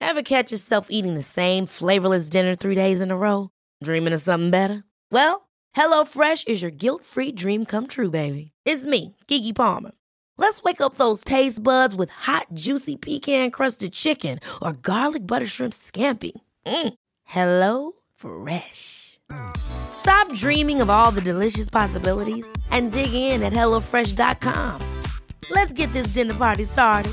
Ever catch yourself eating the same flavorless dinner 3 days in a row? Dreaming of something better? Well, HelloFresh is your guilt-free dream come true, baby. It's me, Keke Palmer. Let's wake up those taste buds with hot, juicy pecan-crusted chicken or garlic butter shrimp scampi. Hello Fresh. Stop dreaming of all the delicious possibilities and dig in at HelloFresh.com. Let's get this dinner party started.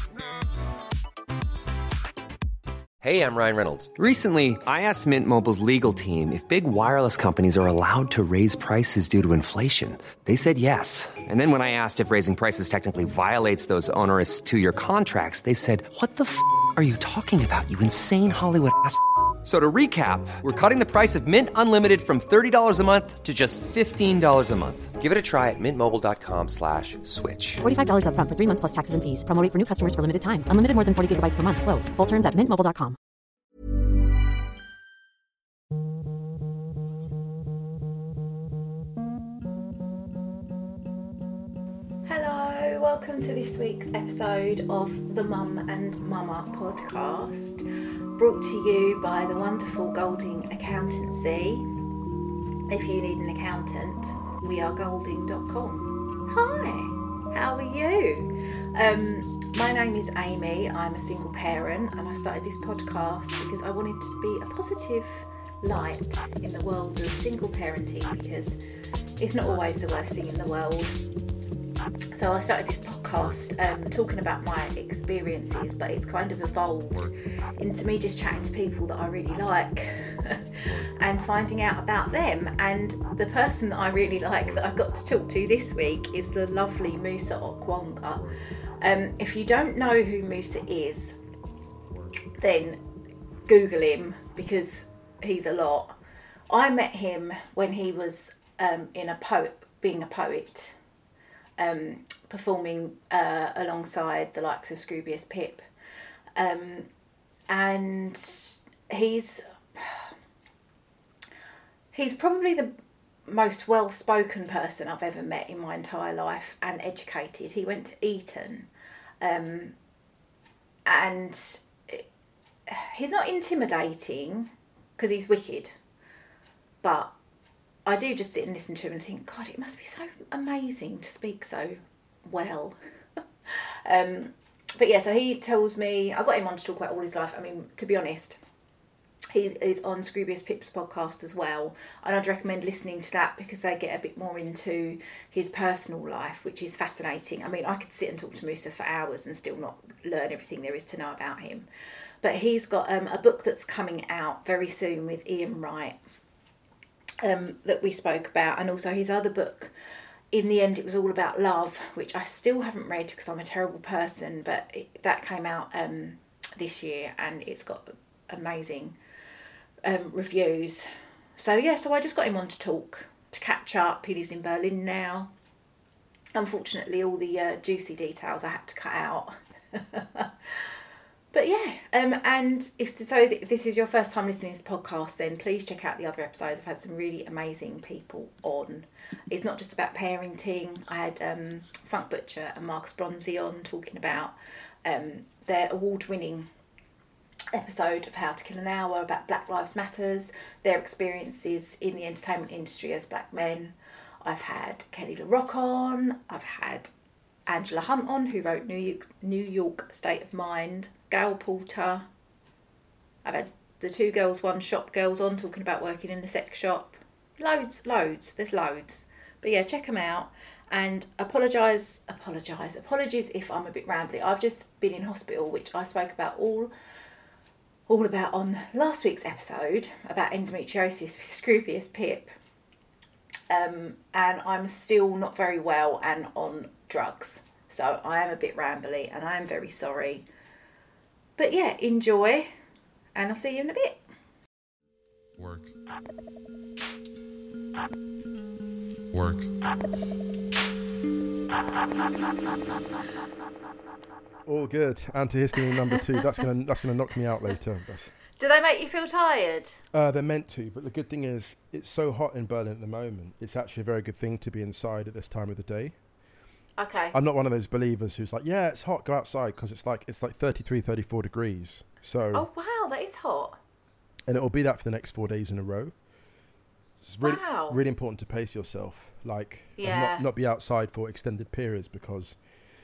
Hey, I'm Ryan Reynolds. Recently, I asked Mint Mobile's legal team if big wireless companies are allowed to raise prices due to inflation. They said yes. And then when I asked if raising prices technically violates those onerous two-year contracts, they said, "What the f*** are you talking about, you insane Hollywood ass?" So to recap, we're cutting the price of Mint Unlimited from $30 a month to just $15 a month. Give it a try at mintmobile.com/switch. $45 up front for 3 months plus taxes and fees. Promo rate for new customers for limited time. Unlimited more than 40 gigabytes per month. Slows full terms at mintmobile.com. Hello, welcome to this week's episode of the Mum and Mama podcast, brought to you by the wonderful Golding Accountancy. If you need an accountant, we are golding.com. Hi, how are you? My name is Amy. I'm a single parent, and I started this podcast because I wanted to be a positive light in the world of single parenting, because it's not always the worst thing in the world. So I started this podcast talking about my experiences, but it's kind of evolved into me just chatting to people that I really like and finding out about them. And the person that I really like that I got to talk to this week is the lovely Musa Okwonga. If you don't know who Musa is, then Google him, because he's a lot. I met him when he was being a poet. Performing alongside the likes of Scroobius Pip, and he's probably the most well-spoken person I've ever met in my entire life, and educated. He went to Eton, and he's not intimidating because he's wicked, but I do just sit and listen to him and think, God, it must be so amazing to speak so well. But yeah, so he tells me, I got him on to talk about all his life. I mean, to be honest, he's on Scroobius Pip's podcast as well, and I'd recommend listening to that because they get a bit more into his personal life, which is fascinating. I mean, I could sit and talk to Musa for hours and still not learn everything there is to know about him. But he's got a book that's coming out very soon with Ian Wright, that we spoke about, and also his other book, In the End It Was All About Love, which I still haven't read because I'm a terrible person, but that came out this year, and it's got amazing reviews. So yeah, so I just got him on to catch up. He lives in Berlin now. Unfortunately, all the juicy details I had to cut out. But yeah, and if this is your first time listening to the podcast, then please check out the other episodes. I've had some really amazing people on. It's not just about parenting. I had Funk Butcher and Marcus Bronzy on talking about their award-winning episode of How to Kill an Hour about Black Lives Matters, their experiences in the entertainment industry as black men. I've had Kelly LaRock on. I've had Angela Hunt on, who wrote New York State of Mind. Gail Porter. I've had the Two Girls One Shop girls on talking about working in the sex shop. Loads. There's loads. But yeah, check them out. And apologies if I'm a bit rambly. I've just been in hospital, which I spoke about all about on last week's episode about endometriosis with Scroobius Pip. And I'm still not very well and on drugs. So I am a bit rambly and I am very sorry. But yeah, enjoy, and I'll see you in a bit. Work. All good. Antihistamine number 2. That's gonna knock me out later. Do they make you feel tired? They're meant to, but the good thing is it's so hot in Berlin at the moment. It's actually a very good thing to be inside at this time of the day. Okay. I'm not one of those believers who's like, yeah, it's hot, go outside, because it's like 33, 34 degrees. So. Oh wow, that is hot. And it'll be that for the next 4 days in a row. It's really, Wow. really important to pace yourself, like, and Yeah. not be outside for extended periods, because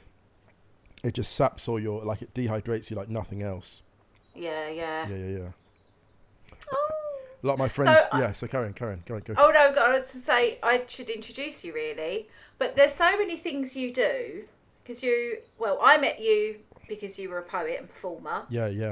it just saps all your, like, it dehydrates you like nothing else. Yeah. Yeah. Oh. A lot of my friends, So, so carry on, go. Oh no, I was to say I should introduce you really, but there's so many things you do because I met you because you were a poet and performer. Yeah.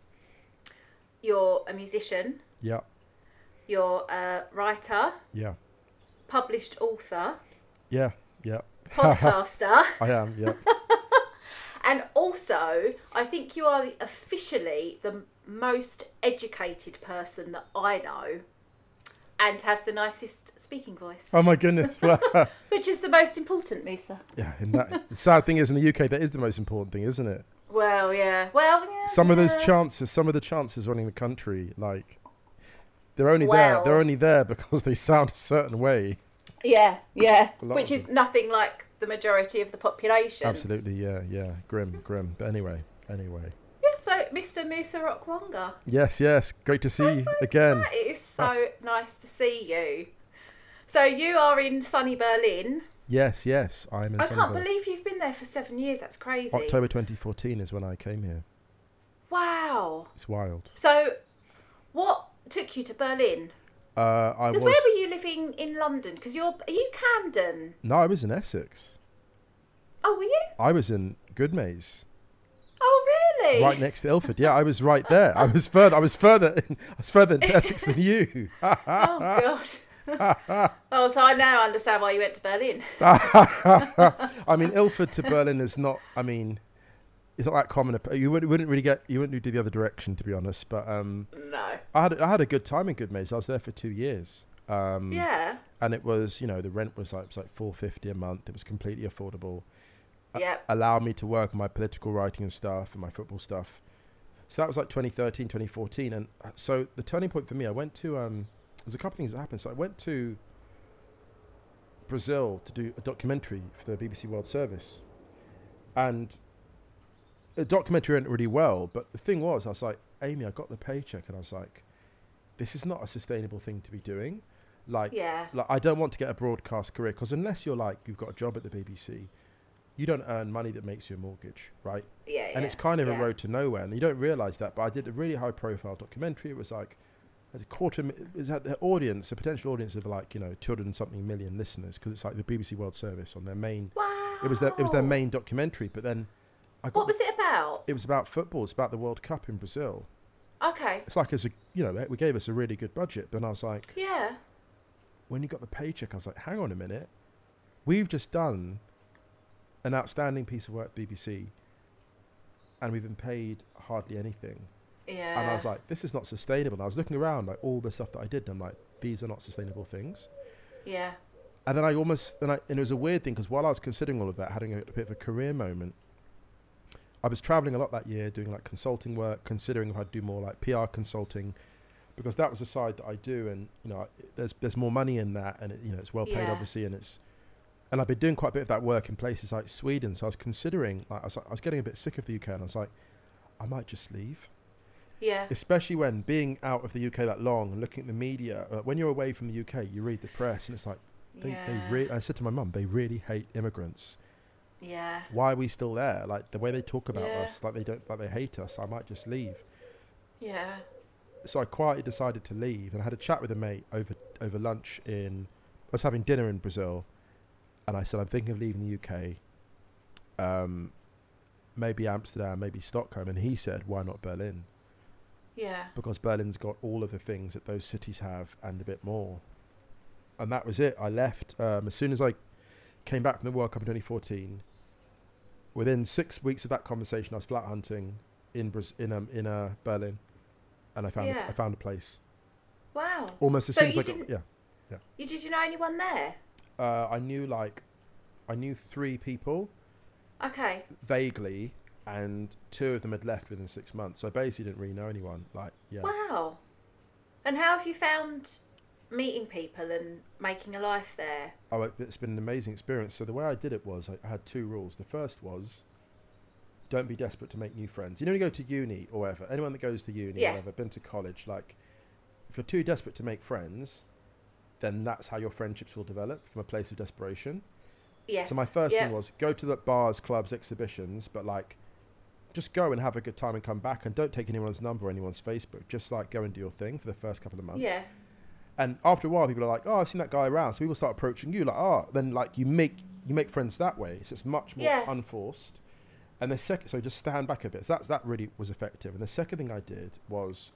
You're a musician. Yeah. You're a writer, Yeah. published author, Yeah. podcaster, I am, yeah. and also I think you are officially the most educated person that I know, and have the nicest speaking voice, Oh my goodness. which is the most important, Musa. Yeah, the sad thing is, in the UK, that is the most important thing, isn't it? Well, yeah. Some of the chances running the country, like, they're only Well. there because they sound a certain way. Yeah, lot which of is nothing like the majority of the population. Absolutely, yeah. Grim. But anyway. Yeah, so Mr. Musa Rokwanga. Yes. Great to see you again. It is so nice to see you. So you are in sunny Berlin. Yes. I'm in I can't Sunnyvale. believe you've been there for 7 years. That's crazy. October 2014 is when I came here. Wow. It's wild. So what took you to Berlin? I Because was... where were you living in London? Because are you Camden? No, I was in Essex. Oh, were you? I was in Goodmays. Oh, really? Right next to Ilford. Yeah, I was right there. I was further into Essex than you. Oh, God. Oh, so I now understand why you went to Berlin. I mean, Ilford to Berlin is not, it's not that common. You wouldn't do the other direction, to be honest. But No. I had a good time in Goodmays. I was there for 2 years. Yeah. And it was, the rent was like $450 a month. It was completely affordable. Yep. Allowed me to work on my political writing and stuff and my football stuff. So that was like 2013, 2014. And so the turning point for me, I went to, there's a couple of things that happened. So I went to Brazil to do a documentary for the BBC World Service. And the documentary went really well. But the thing was, I was like, Amy, I got the paycheck. And I was like, this is not a sustainable thing to be doing. Like I don't want to get a broadcast career, because unless you've got a job at the BBC, you don't earn money that makes you a mortgage, right? Yeah. And it's kind of a road to nowhere, and you don't realise that. But I did a really high-profile documentary. It was like a the audience, a potential audience of 200 and something million listeners, because it's like the BBC World Service on their main. Wow. It was their main documentary. But then, What was it about? It was about football. It's about the World Cup in Brazil. Okay. It's like we gave us a really good budget. Then I was like, Yeah. when you got the paycheck, I was like, hang on a minute, we've just done an outstanding piece of work at BBC, and we've been paid hardly anything. Yeah. And I was like, this is not sustainable. And I was looking around, like, all the stuff that I did, and I'm like, these are not sustainable things. Yeah. And then and it was a weird thing, because while I was considering all of that, having a bit of a career moment, I was traveling a lot that year, doing like consulting work, considering if I'd do more like PR consulting, because that was the side that I do, and there's more money in that, and it's well paid, obviously, and I've been doing quite a bit of that work in places like Sweden. So I was considering, I was getting a bit sick of the UK, and I was like, I might just leave. Yeah. Especially when being out of the UK that long and looking at the media, when you're away from the UK, you read the press, and it's like I said to my mum, they really hate immigrants. Yeah. Why are we still there? Like the way they talk about us, like they hate us. I might just leave. Yeah. So I quietly decided to leave, and I had a chat with a mate over lunch I was having dinner in Brazil, and I said, I'm thinking of leaving the UK, maybe Amsterdam, maybe Stockholm. And he said, why not Berlin? Yeah. Because Berlin's got all of the things that those cities have and a bit more. And that was it. I left as soon as I came back from the World Cup in 2014. Within 6 weeks of that conversation, I was flat hunting in Berlin, and I found a place. Wow. Almost as So soon as you I got didn't- Did you know anyone there? I knew 3 people Okay. vaguely, and 2 of them had left within 6 months. So I basically didn't really know anyone. Wow. And how have you found meeting people and making a life there. Oh, it's been an amazing experience. So the way I did it was I had 2 rules. The first was, don't be desperate to make new friends. You know, when you go to uni or whatever, anyone that goes to uni or whatever, been to college, like, if you're too desperate to make friends, then that's how your friendships will develop, from a place of desperation. Yes. So my first thing was, go to the bars, clubs, exhibitions, but like, just go and have a good time and come back, and don't take anyone's number or anyone's Facebook. Just like go and do your thing for the first couple of months. Yeah. And after a while, people are like, oh, I've seen that guy around. So people start approaching you like, oh, then like you make friends that way. So it's much more unforced. And the second, so just stand back a bit. So that really was effective. And the second thing I did was,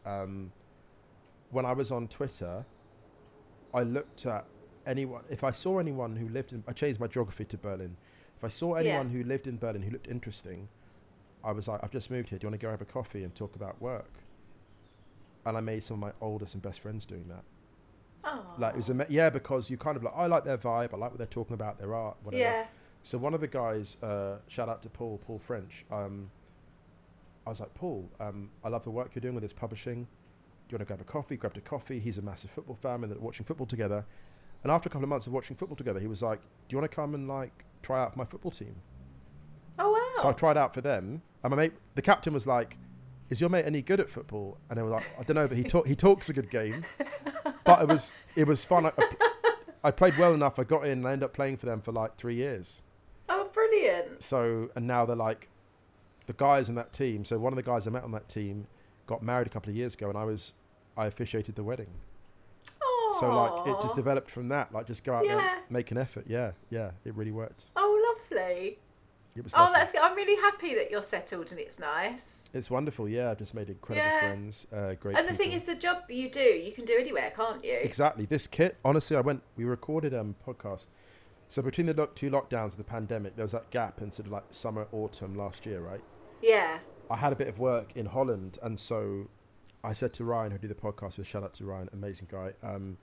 when I was on Twitter, I looked at anyone. If I saw anyone who lived in, I changed my geography to Berlin. If I saw anyone who lived in Berlin who looked interesting, I was like, I've just moved here. Do you want to go have a coffee and talk about work? And I made some of my oldest and best friends doing that. Oh. Like, it was because you kind of like, I like their vibe. I like what they're talking about, their art, whatever. Yeah. So one of the guys, shout out to Paul French. I was like, Paul, I love the work you're doing with this publishing. Do you want to grab a coffee? Grabbed a coffee. He's a massive football fan, and they're watching football together. And after a couple of months of watching football together, he was like, do you want to come and like try out for my football team? Oh, wow. So I tried out for them. And my mate, the captain, was like, is your mate any good at football? And they were like, I don't know, but he talks a good game. But it was fun. I played well enough. I got in and I ended up playing for them for like 3 years. Oh, brilliant. So, and now they're like the guys in that team. So one of the guys I met on that team got married a couple of years ago, and I officiated the wedding. Oh. So like it just developed from that. Like, just go out there, make an effort. Yeah, it really worked. Oh, lovely. It was lovely. That's good. I'm really happy that you're settled and it's nice. It's wonderful. Yeah, I've just made incredible friends. Great. And the thing is, the job you do, you can do anywhere, can't you? Exactly. This kit, honestly, we recorded a podcast. So between the 2 lockdowns of the pandemic, there was that gap in sort of like summer, autumn last year, right? Yeah. I had a bit of work in Holland, and so I said to Ryan, who did the podcast with, shout out to Ryan, amazing guy,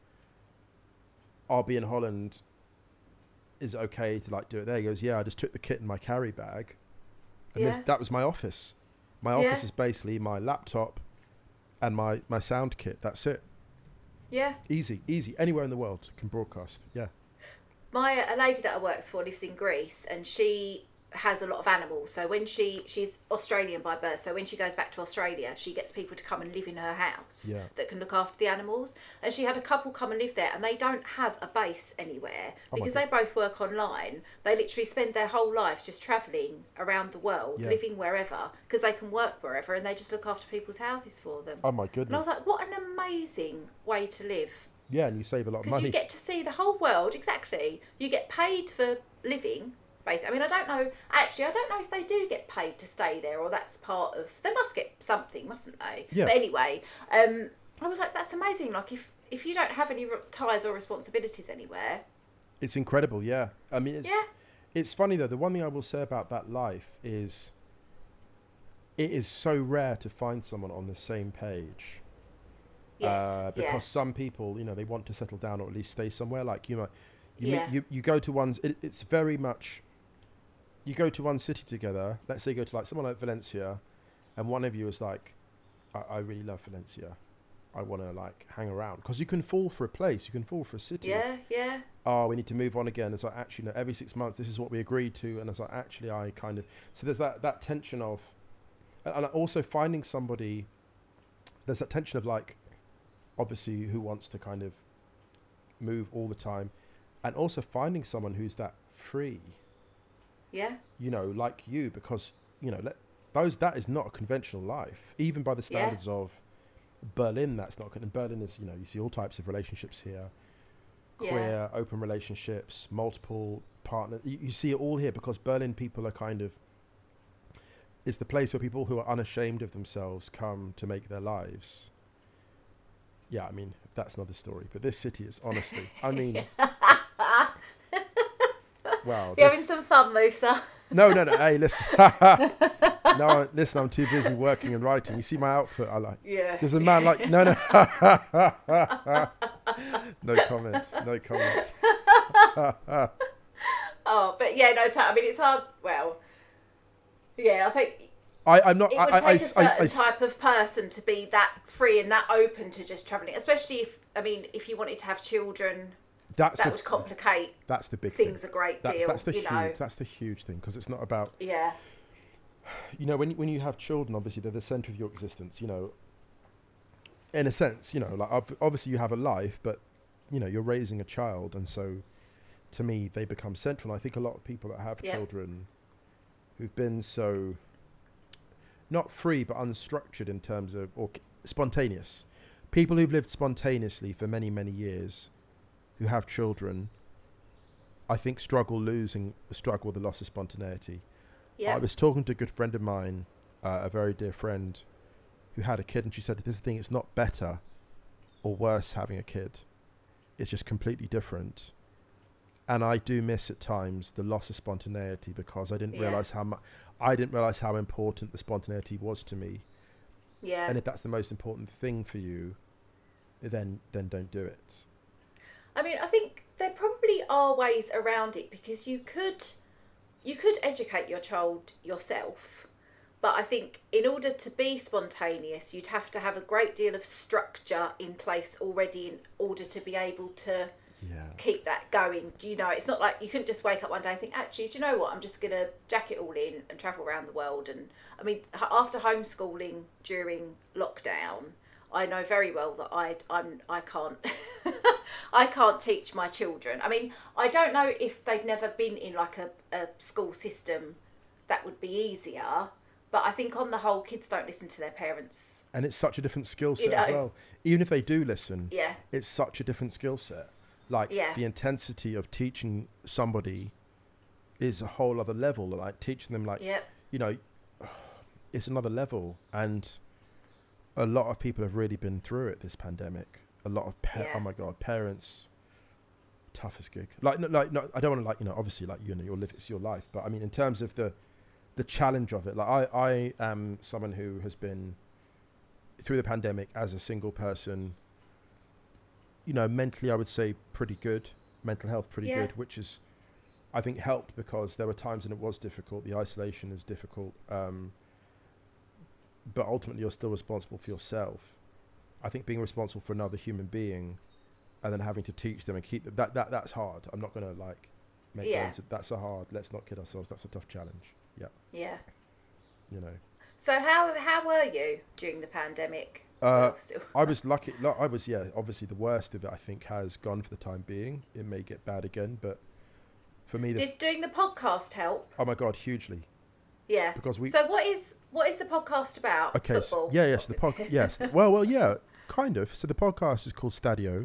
I'll be in Holland. Is it okay to like do it there? He goes, yeah, I just took the kit in my carry bag. And that was my office. My office is basically my laptop and my sound kit. That's it. Yeah. Easy. Anywhere in the world can broadcast. Yeah. A lady that I works for lives in Greece, and she has a lot of animals. So when she's Australian by birth, so when she goes back to Australia, she gets people to come and live in her house that can look after the animals. And she had a couple come and live there, and they don't have a base anywhere because they both work online. They literally spend their whole lives just travelling around the world, living wherever, because they can work wherever, and they just look after people's houses for them. Oh my goodness. And I was like, what an amazing way to live. Yeah, and you save a lot of money. Because you get to see the whole world, exactly. You get paid for living, basically. I mean, I don't know if they do get paid to stay there, or that's part of... They must get something, mustn't they? Yeah. But anyway, I was like, that's amazing. Like, if you don't have any ties or responsibilities anywhere... It's incredible, yeah. I mean, it's funny, though. The one thing I will say about that life is it is so rare to find someone on the same page. Yes, because some people, they want to settle down or at least stay somewhere. Like, you go to one, it's very much, you go to one city together. Let's say you go to like someone like Valencia, and one of you is like, I really love Valencia. I want to like hang around, because you can fall for a place, you can fall for a city. Yeah. Oh, we need to move on again. It's like, actually, no, every 6 months, this is what we agreed to. And it's like, actually, I kind of, so there's that tension of, and also finding somebody, there's that tension of like, obviously, who wants to kind of move all the time, and also finding someone who's that free. Yeah. Like you, because that is not a conventional life, even by the standards of Berlin. That's not. And Berlin is, you see all types of relationships here, queer, open relationships, multiple partners. You see it all here, because Berlin people are kind of, it's the place where people who are unashamed of themselves come to make their lives. Yeah, I mean, that's another story. But this city is, honestly, I mean... Wow. You're having some fun, Musa. No. Hey, listen. No, listen, I'm too busy working and writing. You see my outfit? I like... Yeah. There's a man like... No. No comments. Oh, but yeah, no, I mean, it's hard. Well, yeah, I think... I'm not. It would take a certain type of person to be that free and that open to just travelling, especially if you wanted to have children. That would complicate. That's the big things thing. A great deal. That's the huge thing, because it's not about. Yeah. You know, when you have children, obviously they're the centre of your existence. You know, in a sense, you know, like obviously you have a life, but you know you're raising a child, and so to me they become central. And I think a lot of people that have children who've been so not free but unstructured in terms of, or spontaneous, people who've lived spontaneously for many, many years, who have children, I think struggle with the loss of spontaneity. Yeah. I was talking to a good friend of mine, a very dear friend, who had a kid, and she said, this thing, it's not better or worse having a kid. It's just completely different. And I do miss at times the loss of spontaneity, because I didn't realise how important the spontaneity was to me. Yeah. And if that's the most important thing for you, then don't do it. I mean, I think there probably are ways around it, because you could educate your child yourself, but I think in order to be spontaneous, you'd have to have a great deal of structure in place already in order to be able to keep that going. You know, it's not like you couldn't just wake up one day and think, actually, do you know what, I'm just going to jack it all in and travel around the world. And I mean, after homeschooling during lockdown, I know very well that I can't I can't teach my children. I mean, I don't know if they've never been in like a school system that would be easier, but I think on the whole, kids don't listen to their parents. And it's such a different skill set as well. Even if they do listen, it's such a different skill set. Like the intensity of teaching somebody is a whole other level. Like teaching them, like you know, it's another level. And a lot of people have really been through it this pandemic. A lot of oh my god, parents, toughest gig. Like no, I don't want to, like, you know, obviously, like, you know, it's your life, but I mean in terms of the challenge of it, like I am someone who has been through the pandemic as a single person. You know, mentally I would say pretty good, mental health pretty good, which is, I think, helped, because there were times when it was difficult. The isolation is difficult, but ultimately you're still responsible for yourself. I think being responsible for another human being and then having to teach them and keep them, that's hard. I'm not going to like make that's a hard, let's not kid ourselves, that's a tough challenge. Yeah. You know. So how were you during the pandemic? I was lucky. I was, obviously the worst of it I think has gone for the time being. It may get bad again, but for me, did doing the podcast help? Oh my god, hugely. Yeah. Because So what is the podcast about? Okay. Football? Yes. The podcast. Yes. Well. Yeah. Kind of. So the podcast is called Stadio.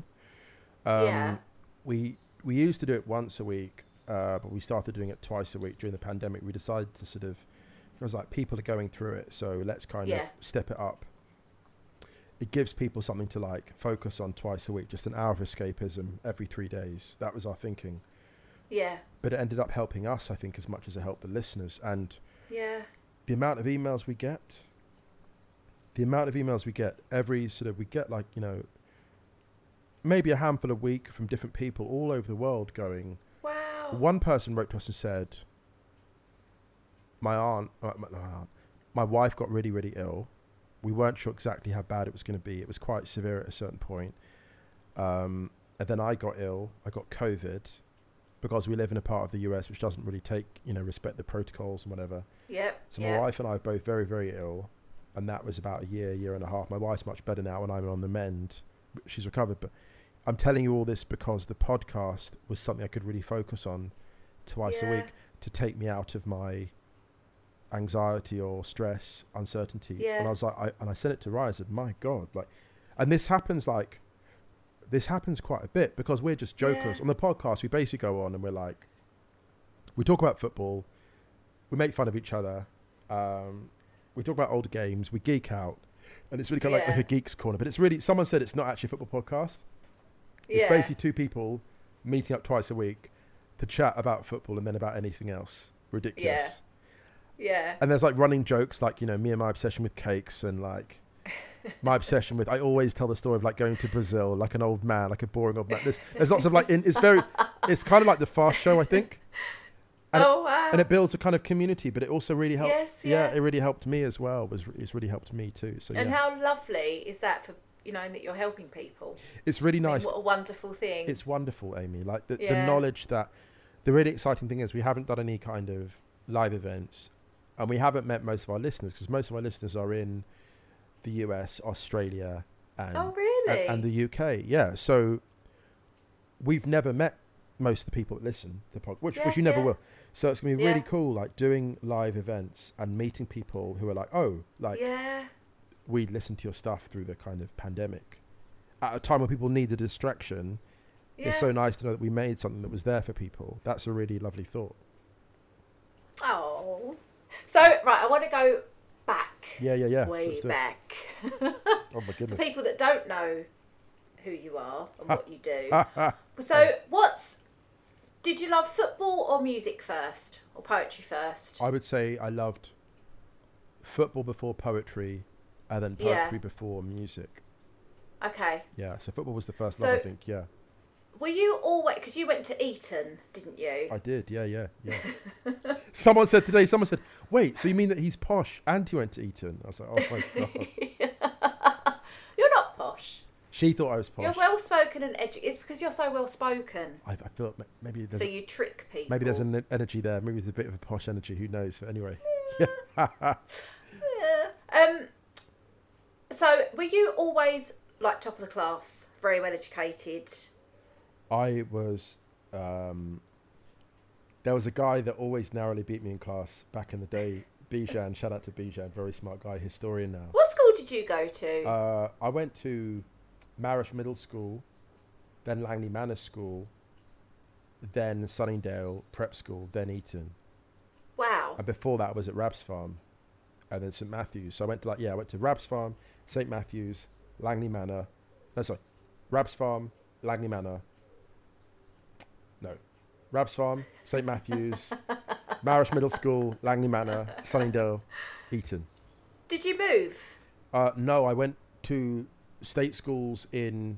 We used to do it once a week, but we started doing it twice a week during the pandemic. We decided to sort of, it was like people are going through it, so let's kind of step it up. It gives people something to like focus on twice a week, just an hour of escapism every 3 days. That was our thinking. Yeah. But it ended up helping us, I think, as much as it helped the listeners. And the amount of emails we get, we get like, you know, maybe a handful a week from different people all over the world going, wow. One person wrote to us and said, my wife got really, really ill. We weren't sure exactly how bad it was going to be. It was quite severe at a certain point. And then I got ill. I got COVID, because we live in a part of the US which doesn't really respect the protocols and whatever. Yep. So my wife and I are both very, very ill. And that was about a year and a half. My wife's much better now and I'm on the mend. She's recovered. But I'm telling you all this because the podcast was something I could really focus on twice a week to take me out of my anxiety or stress, uncertainty. And I was like, I said it to Ryan, I said, my God, like, and this happens quite a bit because we're just jokers. On the podcast, we basically go on and we're like, we talk about football, we make fun of each other, we talk about old games, we geek out, and it's really kind of like a geek's corner, but it's really, someone said it's not actually a football podcast. It's basically two people meeting up twice a week to chat about football and then about anything else ridiculous. Yeah. And there's like running jokes, like, you know, me and my obsession with cakes, and like my obsession with, I always tell the story of like going to Brazil, like an old man, like a boring old man. There's lots of like, it's kind of like the Fast Show, I think. Wow. And it builds a kind of community, but it also really helped. Yes, yeah. It really helped me as well. It's really helped me too. So And how lovely is that for, that you're helping people? it's really I mean, nice. what a wonderful thing. It's wonderful, Amy. Like the Yeah. knowledge that the really exciting thing is we haven't done any kind of live events, and we haven't met most of our listeners because most of our listeners are in the US, Australia, and Oh, really? and the UK. Yeah, so we've never met most of the people that listen to the podcast, which you never will. So it's gonna be really cool, like doing live events and meeting people who are like, we listened to your stuff through the kind of pandemic at a time when people need a distraction. It's so nice to know that we made something that was there for people. That's a really lovely thought. Oh. So, right, I want to go back. Yeah. Way back. Oh, my goodness. For people that don't know who you are and what you do. So, did you love football or music first? Or poetry first? I would say I loved football before poetry and then poetry before music. Okay. Yeah, so football was the first love, I think, yeah. Were you always... Because you went to Eton, didn't you? I did, yeah. Someone said, wait, so you mean that he's posh and he went to Eton? I was like, oh my God. You're not posh. She thought I was posh. You're well-spoken and educated. It's because you're so well-spoken. I feel like maybe there's... So you trick people. Maybe there's an energy there. Maybe there's a bit of a posh energy. Who knows? But anyway. Yeah. So were you always, like, top of the class? Very well-educated? I was... there was a guy that always narrowly beat me in class back in the day. Bijan, shout out to Bijan, very smart guy, historian now. What school did you go to? I went to Marish Middle School, then Langley Manor School, then Sunningdale Prep School, then Eton. Wow. And before that I was at Rabs Farm and then St Matthews. So I went to Rabs Farm, St Matthews, Langley Manor. Rabs Farm, Langley Manor. No. Rabs Farm, St Matthews, Marish Middle School, Langley Manor, Sunningdale, Eton. Did you move? No, I went to state schools in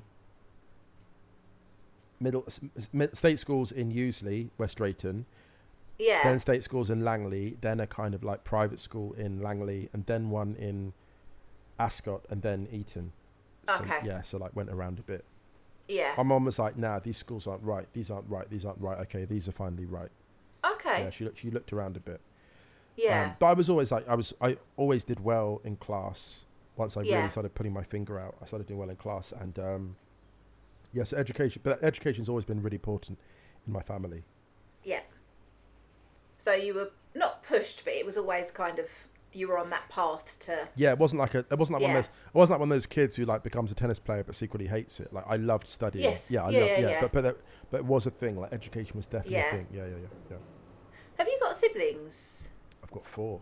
state schools in Useley, West Drayton. Yeah. Then state schools in Langley, then a kind of like private school in Langley, and then one in Ascot, and then Eton. So, Okay. Yeah, so like went around a bit. Yeah. My mum was like, nah, these schools aren't right. These aren't right. These aren't right. Okay, these are finally right. Okay. Yeah, she looked around a bit. Yeah. But I was always like, I always did well in class. Once I really started putting my finger out, I started doing well in class. And yes, education's always been really important in my family. Yeah. So you were not pushed, but it was always kind of, you were on that path to... Yeah, it wasn't like one of those kids who like becomes a tennis player but secretly hates it. Like I loved studying. Yes. Yeah. But it was a thing. Like education was definitely a thing. Yeah. Have you got siblings? I've got 4.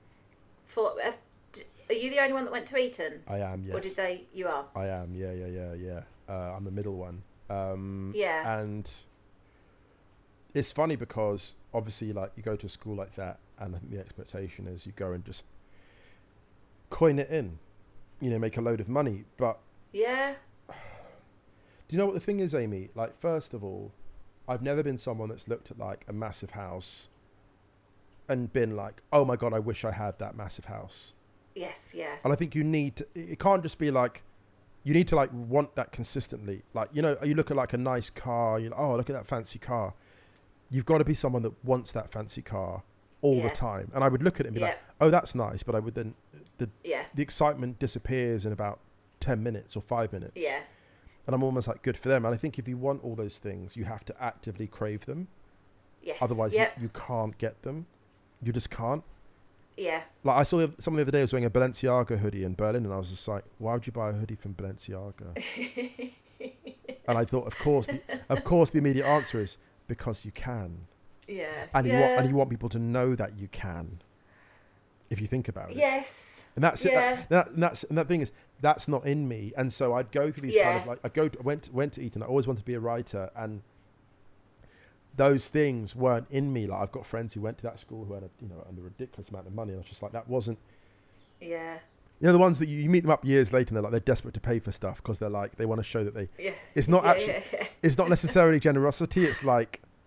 Are you the only one that went to Eton? I am, yes. Or did they... You are? I am, yeah. I'm the middle one. Yeah. And it's funny because obviously like you go to a school like that and I think the expectation is you go and just coin it in, make a load of money. But yeah. Do you know what the thing is, Amy? Like, first of all, I've never been someone that's looked at like a massive house and been like, oh my God, I wish I had that massive house. Yes, yeah. And I think it can't just be like, you need to like want that consistently. Like, you look at like a nice car, you're like, oh, look at that fancy car. You've got to be someone that wants that fancy car all the time. And I would look at it and be like, oh, that's nice. But I would then, the excitement disappears in about 10 minutes or 5 minutes. Yeah. And I'm almost like, good for them. And I think if you want all those things, you have to actively crave them. Yes. Otherwise, you can't get them. You just can't. Yeah. Like I saw someone the other day was wearing a Balenciaga hoodie in Berlin, and I was just like, why would you buy a hoodie from Balenciaga? And I thought, of course, the immediate answer is because you can. Yeah. And you want people to know that you can. If you think about it. Yes. And that's it. And that thing is, that's not in me. And so I'd go through these kind of like, I went to Eton. I always wanted to be a writer, and those things weren't in me. Like I've got friends who went to that school who had a ridiculous amount of money, and I was just like, that wasn't. Yeah. The ones that you meet them up years later, and they're desperate to pay for stuff because they're like they want to show that they. Yeah. It's not actually. It's not necessarily generosity. It's like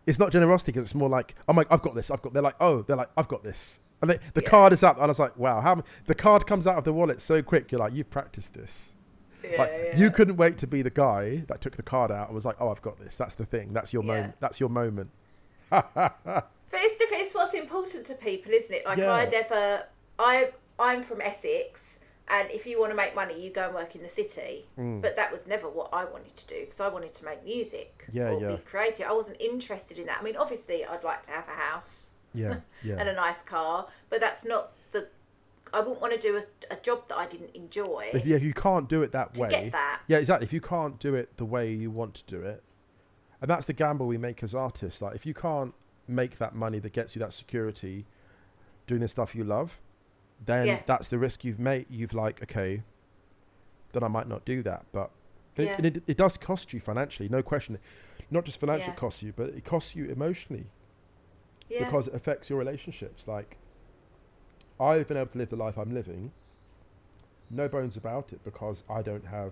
It's not generosity because it's more like, I'm like, I've got this. They're like, I've got this. And the card is up. And I was like, wow, the card comes out of the wallet so quick. You're like, you've practiced this. You couldn't wait to be the guy that took the card out and was like, oh, I've got this. That's the thing. That's your moment. That's your moment. But it's different. It's what's important to people, isn't it? Like I'm from Essex, and if you want to make money, you go and work in the city. But that was never what I wanted to do, because I wanted to make music or be creative. I wasn't interested in that. I mean, obviously, I'd like to have a house, and a nice car, but that's not the. I wouldn't want to do a job that I didn't enjoy. But if you can't do it that way. Get that. Yeah, exactly. If you can't do it the way you want to do it, and that's the gamble we make as artists. Like, if you can't make that money that gets you that security, doing the stuff you love, then that's the risk you've made. You've like, okay, then I might not do that. But it does cost you financially, no question. Not just financial costs you, but it costs you emotionally. Because it affects your relationships. Like, I've been able to live the life I'm living, no bones about it, because I don't have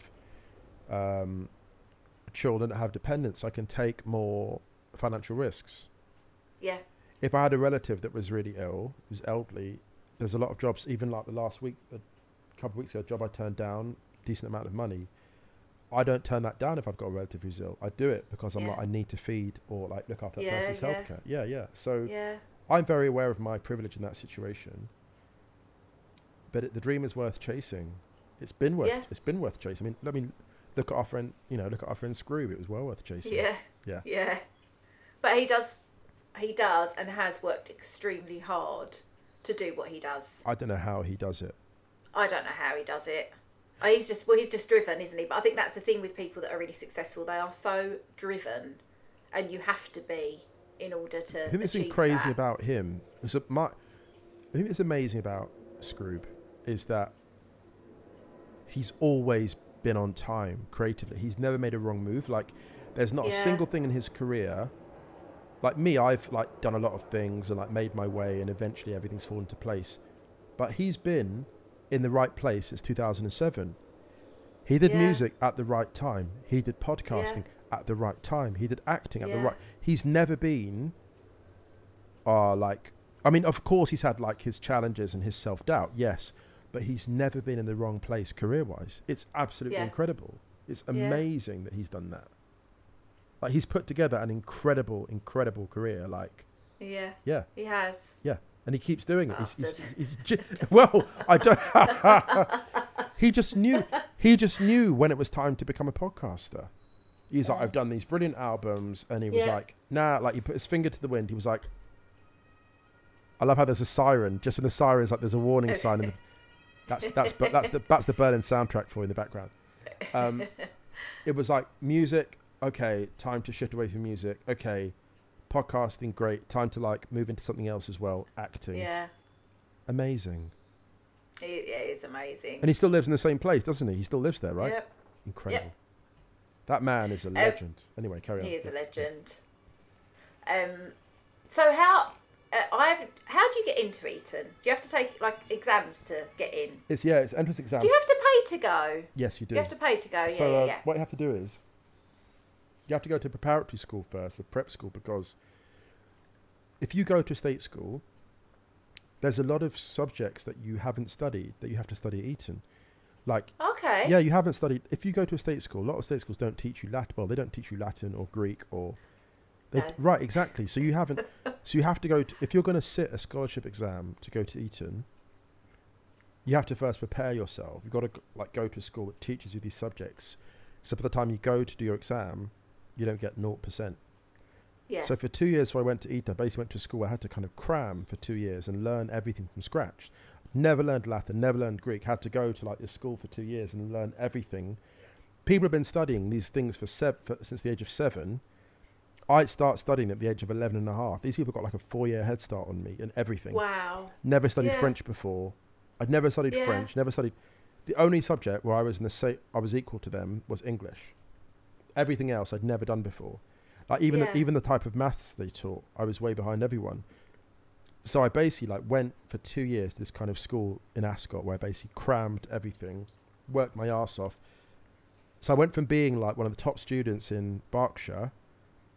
children that have dependents. I can take more financial risks. Yeah. If I had a relative that was really ill, who's elderly, there's a lot of jobs, even like the last week, a couple of weeks ago, a job I turned down, decent amount of money. I don't turn that down if I've got a relative who's ill. I do it because I'm like, I need to feed or like look after that person's healthcare. Yeah. So I'm very aware of my privilege in that situation. But the dream is worth chasing. It's been worth chasing. I mean, look at our friend, look at our friend Scroob. It was well worth chasing. Yeah. But he does and has worked extremely hard to do what he does. I don't know how he does it. I don't know how he does it. He's just driven, isn't he? But I think that's the thing with people that are really successful. They are so driven, and you have to be in order to. I think what's crazy about him. I think what's amazing about Scroob is that he's always been on time creatively. He's never made a wrong move. Like, there's not a single thing in his career. Like me, I've like done a lot of things and like made my way, and eventually everything's fallen into place. But he's been in the right place since 2007. He did music at the right time. He did podcasting at the right time. He did acting at the right. He's never been of course he's had like his challenges and his self-doubt, yes, but he's never been in the wrong place career-wise. It's absolutely incredible. It's amazing that he's done that. Like, he's put together an incredible career. Like, he has. Yeah, and he keeps doing it. I don't. He just knew when it was time to become a podcaster. He's like, I've done these brilliant albums, and he was like, nah. Like, he put his finger to the wind. He was like, I love how there's a siren. Just when the siren's like, there's a warning sign, and that's the Berlin soundtrack for you in the background. It was like, music. Okay, time to shift away from music. Okay, podcasting, great. Time to like move into something else as well. Acting. Yeah. Amazing. He is amazing. And he still lives in the same place, doesn't he? He still lives there, right? Yep. Incredible. Yep. That man is a legend. Anyway, carry on. He is a legend. So how do you get into Eton? Do you have to take like exams to get in? It's entrance exams. Do you have to pay to go? Yes, you do. You have to pay to go. So what you have to do is you have to go to preparatory school first, a prep school, because if you go to state school, there's a lot of subjects that you haven't studied that you have to study at Eton. Like, okay. Yeah, you haven't studied. If you go to a state school, a lot of state schools don't teach you Latin. Well, they don't teach you Latin or Greek or. Right, exactly. So you haven't. So you have to go. If you're going to sit a scholarship exam to go to Eton, you have to first prepare yourself. You've got to go to a school that teaches you these subjects. So by the time you go to do your exam, you don't get 0%. Yeah. So for 2 years, so I went to Eton. I basically went to school. I had to kind of cram for 2 years and learn everything from scratch. Never learned Latin, never learned Greek. Had to go to like this school for 2 years and learn everything. People have been studying these things since the age of 7. I'd start studying at the age of 11 and a half. These people got like a 4-year head start on me in everything. Wow. Never studied French before. I'd never studied French. Never studied. The only subject where I was I was equal to them was English. Everything else I'd never done before. Like even the type of maths they taught, I was way behind everyone. So I basically went for 2 years to this kind of school in Ascot where I basically crammed everything, worked my arse off. So I went from being like one of the top students in Berkshire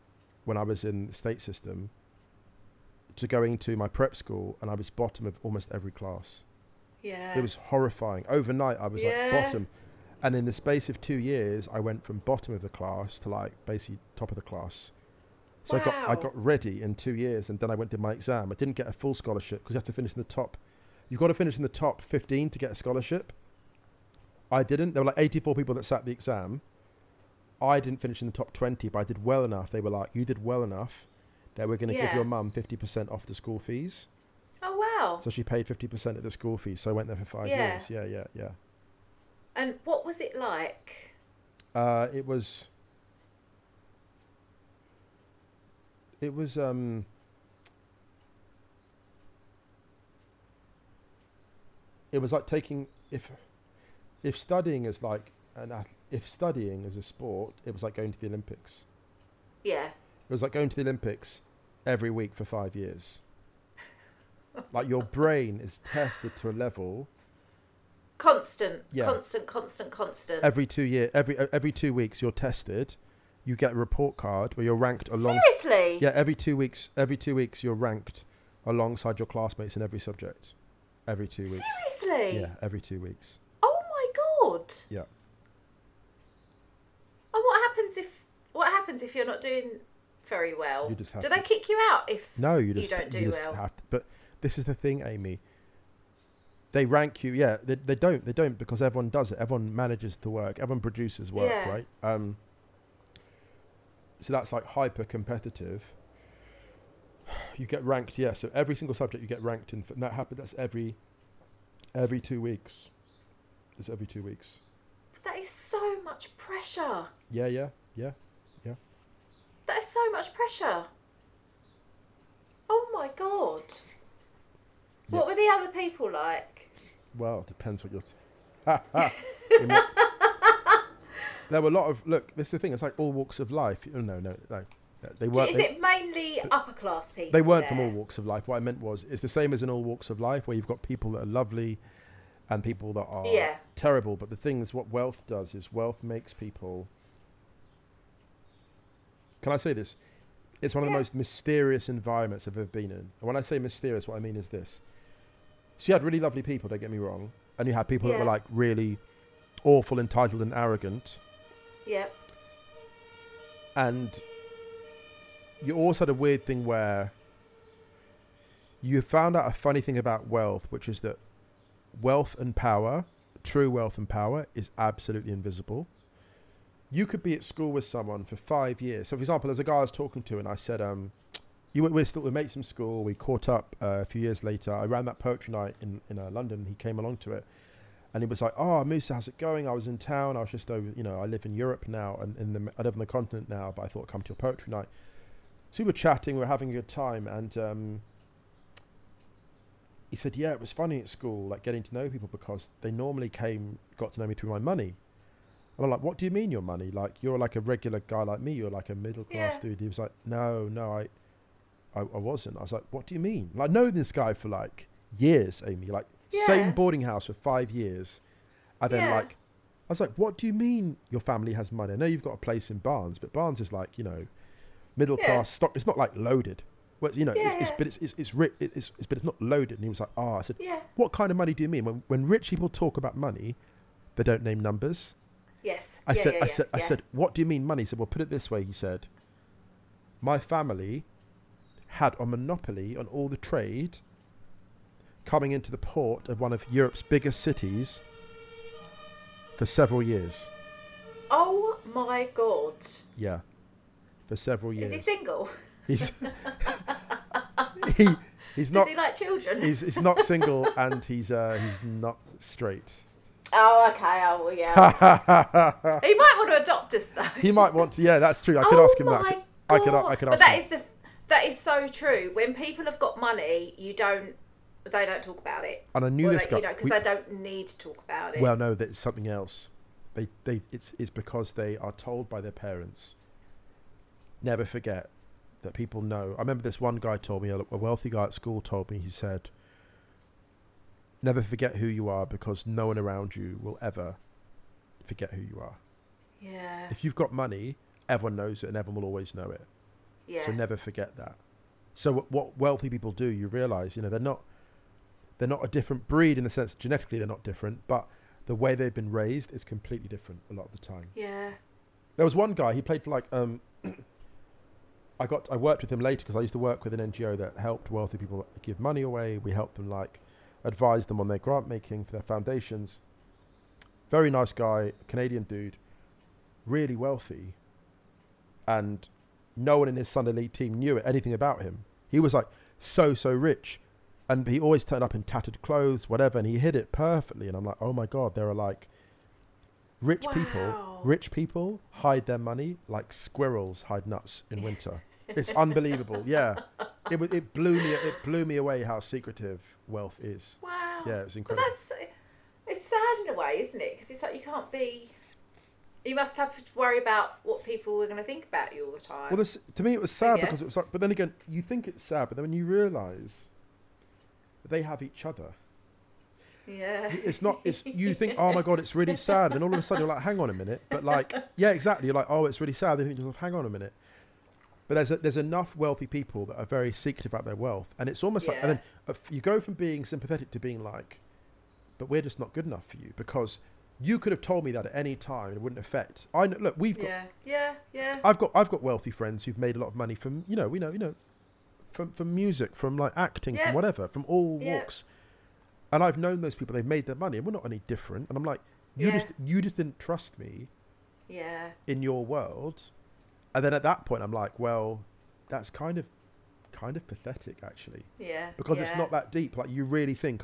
when I was in the state system to going to my prep school, and I was bottom of almost every class. Yeah. It was horrifying. Overnight, I was like bottom. And in the space of 2 years, I went from bottom of the class to like basically top of the class. So I got ready in 2 years, and then I went to my exam. I didn't get a full scholarship because you have to finish in the top. You've got to finish in the top 15 to get a scholarship. I didn't. There were like 84 people that sat the exam. I didn't finish in the top 20, but I did well enough. They were like, you did well enough that we're going to give your mum 50% off the school fees. Oh, wow. So she paid 50% of the school fees. So I went there for 5 years. Yeah. And what was it like? It was like taking if studying is like if studying is a sport, it was like going to the Olympics. Yeah. It was like going to the Olympics every week for 5 years. Like your brain is tested to a level. Constant. Every 2 weeks you're tested. You get a report card where you're ranked along. Seriously? Yeah, every 2 weeks. Every 2 weeks you're ranked alongside your classmates in every subject. Every 2 weeks. Seriously? Yeah, every 2 weeks. Oh my God. Yeah. And what happens if you're not doing very well? You just have do they kick you out if you don't do well? Have to, but this is the thing, Amy. They rank you. Yeah, they don't because everyone does it. Everyone manages to work. Everyone produces work, right? So that's like hyper competitive. You get ranked, yeah. So every single subject you get ranked in. And that happens. That's every 2 weeks. It's every 2 weeks. That is so much pressure. Yeah. That is so much pressure. Oh my God. What were the other people like? Well, it depends what you're... There were a lot of... Look, this is the thing. It's like all walks of life. No. They weren't... Is it mainly upper class people? They weren't from all walks of life. What I meant was, it's the same as in all walks of life, where you've got people that are lovely and people that are terrible. But the thing is, what wealth does is wealth makes people... Can I say this? It's one of the most mysterious environments I've ever been in. And when I say mysterious, what I mean is this. So you had really lovely people, don't get me wrong. And you had people that were like really awful, entitled and arrogant. Yep. And you also had a weird thing where you found out a funny thing about wealth, which is that wealth and power, true wealth and power, is absolutely invisible. You could be at school with someone for 5 years. So, for example, there's a guy I was talking to, and I said, we're mates from school. We caught up a few years later. I ran that poetry night in London. He came along to it, and he was like, "Oh, Musa, how's it going? I was in town. I was just over. I live in Europe now, and I live on the continent now. But I thought I'd come to your poetry night." So we were chatting. We were having a good time, and he said, "Yeah, it was funny at school, like getting to know people because they normally got to know me through my money." And I'm like, "What do you mean your money? Like, you're like a regular guy like me. You're like a middle class dude." He was like, No, I wasn't. I was like, "What do you mean?" Like, I've known this guy for like years, Amy. Like, same boarding house for 5 years. And then I was like, "What do you mean your family has money? I know you've got a place in Barnes, but Barnes is like, middle class stock. It's not like loaded. Well, it's rich. But it's not loaded." And he was like, "Oh," I said, "What kind of money do you mean? When rich people talk about money, they don't name numbers." Yes. I said, "What do you mean money?" He said, "Well, put it this way." He said, "My family had a monopoly on all the trade coming into the port of one of Europe's biggest cities for several years." Oh my God. Yeah. For several years. Is he single? He's he's not. Does he like children? He's not single, and he's not straight. Oh, okay. Oh, well, yeah. He might want to adopt us, though. He might want to. Yeah, that's true. I could ask him that. God. I could ask him. But that is so true. When people have got money, they don't talk about it. And I knew this guy, because they don't need to talk about it. Well, no, that's something else. It's because they are told by their parents. Never forget that people know. I remember this one guy told me, a wealthy guy at school told me. He said, "Never forget who you are because no one around you will ever forget who you are." Yeah. If you've got money, everyone knows it and everyone will always know it. Yeah. So never forget that. So what wealthy people do, you realise, you know, they're not a different breed in the sense genetically they're not different, but the way they've been raised is completely different a lot of the time. Yeah. There was one guy, he played for like, I worked with him later because I used to work with an NGO that helped wealthy people give money away. We helped them like advise them on their grant making for their foundations. Very nice guy, Canadian dude, really wealthy. And no one in his Sunday League team knew anything about him. He was like so rich. And he always turned up in tattered clothes, whatever, and he hid it perfectly. And I'm like, oh my God, there are like rich people hide their money like squirrels hide nuts in winter. It's unbelievable. Yeah. It blew me away how secretive wealth is. Wow. Yeah, it was incredible. But it's sad in a way, isn't it? Because it's like you must have to worry about what people are going to think about you all the time. Well, to me it was sad because it was like, but then again, you think it's sad, but then when you realise they have each other. Yeah. You think, oh my God, it's really sad. And all of a sudden you're like, hang on a minute. But like, yeah, exactly. You're like, oh, it's really sad. Then you think, hang on a minute. But there's enough wealthy people that are very secretive about their wealth. And it's almost like, and then you go from being sympathetic to being like, but we're just not good enough for you because you could have told me that at any time and it wouldn't affect. We've got, yeah. I've got wealthy friends who've made a lot of money from, from music, from like acting, from whatever, from all walks. And I've known those people, they've made their money and we're not any different. And I'm like, you just didn't trust me in your world. And then at that point I'm like, well, that's kind of pathetic actually. Yeah. Because it's not that deep. Like you really think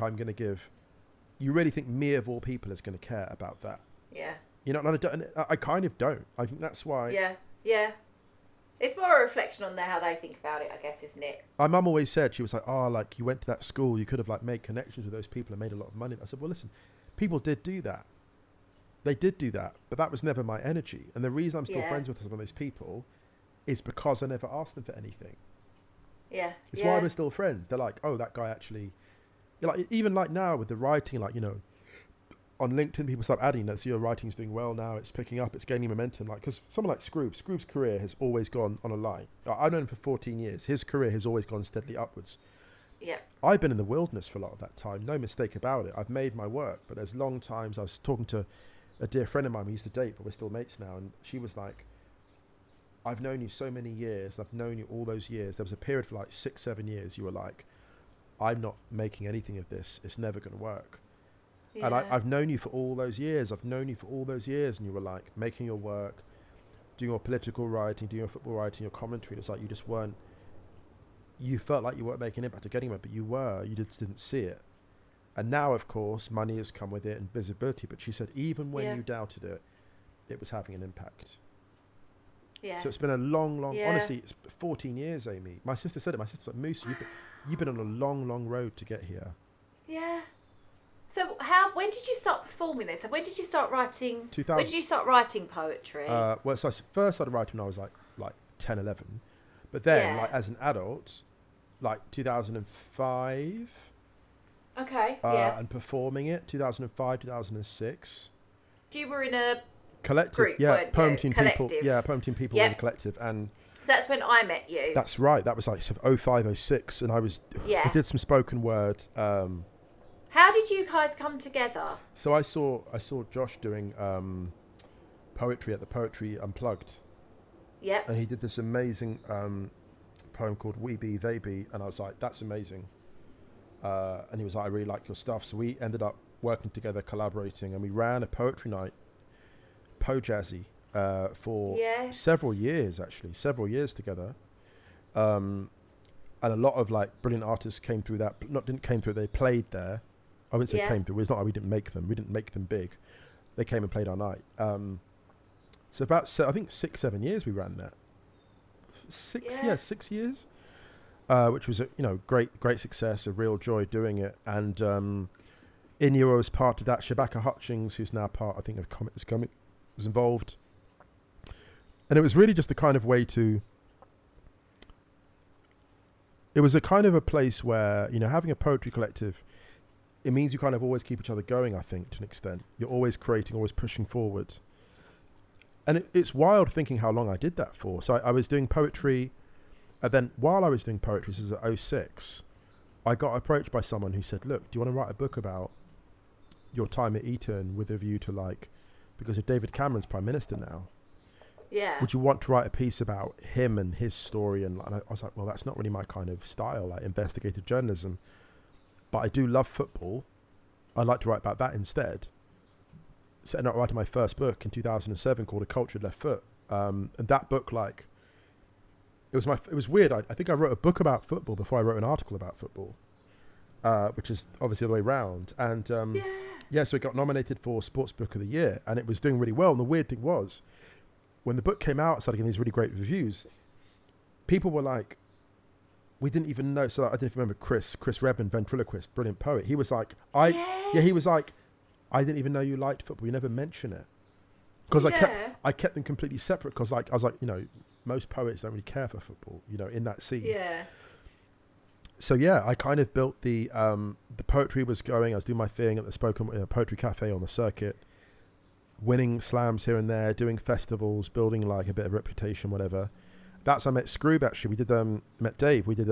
me of all people is going to care about that. Yeah. You know, and I kind of don't. I think that's why. Yeah. It's more a reflection on how they think about it, I guess, isn't it? My mum always said, she was like, oh, like you went to that school, you could have like made connections with those people and made a lot of money. I said, well, listen, people did do that. They did do that, but that was never my energy. And the reason I'm still friends with some of those people is because I never asked them for anything. Yeah. It's why we're still friends. They're like, oh, that guy actually, like, even like now with the writing, like, you know, on LinkedIn, people start adding that, so your writing's doing well now, it's picking up, it's gaining momentum. Like, because someone like Scrooge's career has always gone on a line. I've known him for 14 years. His career has always gone steadily upwards. Yeah. I've been in the wilderness for a lot of that time, no mistake about it. I've made my work, but there's long times. I was talking to a dear friend of mine we used to date, but we're still mates now, and she was like, I've known you so many years, I've known you all those years. There was a period for like 6-7 years you were like, I'm not making anything of this, it's never going to work. Yeah. And I've known you for all those years. And you were like making your work, doing your political writing, doing your football writing, your commentary. It was like you felt like you weren't making an impact or getting it, but you were. You just didn't see it. And now, of course, money has come with it and visibility. But she said even when you doubted it, it was having an impact. Yeah. So it's been a long, honestly, it's 14 years, Amy. My sister said it. My sister's like, Moose, you've been on a long road to get here. Yeah. So when did you start performing this? When did you start writing? 2000. When did you start writing poetry? Well, so I first started writing when I was like 10, 11. But then, like as an adult, like 2005. Okay, and performing it, 2005, 2006. You were in a collective, group, Poem Team People. Yeah, Poem Team People in the collective. And that's when I met you. That's right. That was like 05, 06. And we did some spoken word. How did you guys come together? So I saw Josh doing poetry at the Poetry Unplugged. Yep. And he did this amazing poem called We Be, They Be. And I was like, that's amazing. And he was like, I really like your stuff. So we ended up working together, collaborating. And we ran a poetry night, Pojazzy, for several years together. And a lot of like brilliant artists came through that. They played there. I wouldn't say came through. It's not like we didn't make them. We didn't make them big. They came and played our night. So about, I think 6-7 years we ran that. 6 years, which was a great success, a real joy doing it. And Inuo was part of that. Shabaka Hutchings, who's now part, I think, of Comet is Coming, was involved. And it was really just the kind of way to. It was a kind of a place where, having a poetry collective, it means you kind of always keep each other going, I think, to an extent. You're always creating, always pushing forward. And it's wild thinking how long I did that for. So I was doing poetry, And then while I was doing poetry, this is at '06, I got approached by someone who said, look, do you want to write a book about your time at Eton with a view to like, because if David Cameron's Prime Minister now, Yeah. would you want to write a piece about him and his story? And I was like, well, that's not really my kind of style, like investigative journalism. But I do love football. I'd like to write about that instead. So I ended up writing my first book in 2007 called A Cultured Left Foot. And that book, like, it was weird. I think I wrote a book about football before I wrote an article about football, which is obviously the other way around. And so it got nominated for Sports Book of the Year, and it was doing really well. And the weird thing was, when the book came out, it started getting these really great reviews. People were like, we didn't even know. So I don't know if you remember Chris Redman, ventriloquist, brilliant poet. He was like, he was like, I didn't even know you liked football. You never mention it. Because I kept them completely separate. Because like I was like, you know, most poets don't really care for football, you know, in that scene. Yeah. So yeah, I kind of built the poetry was going. I was doing my thing at the Spoken Poetry Cafe on the circuit, winning slams here and there, doing festivals, building like a bit of reputation, whatever. That's how I met Scroob. Actually, we did met Dave. We did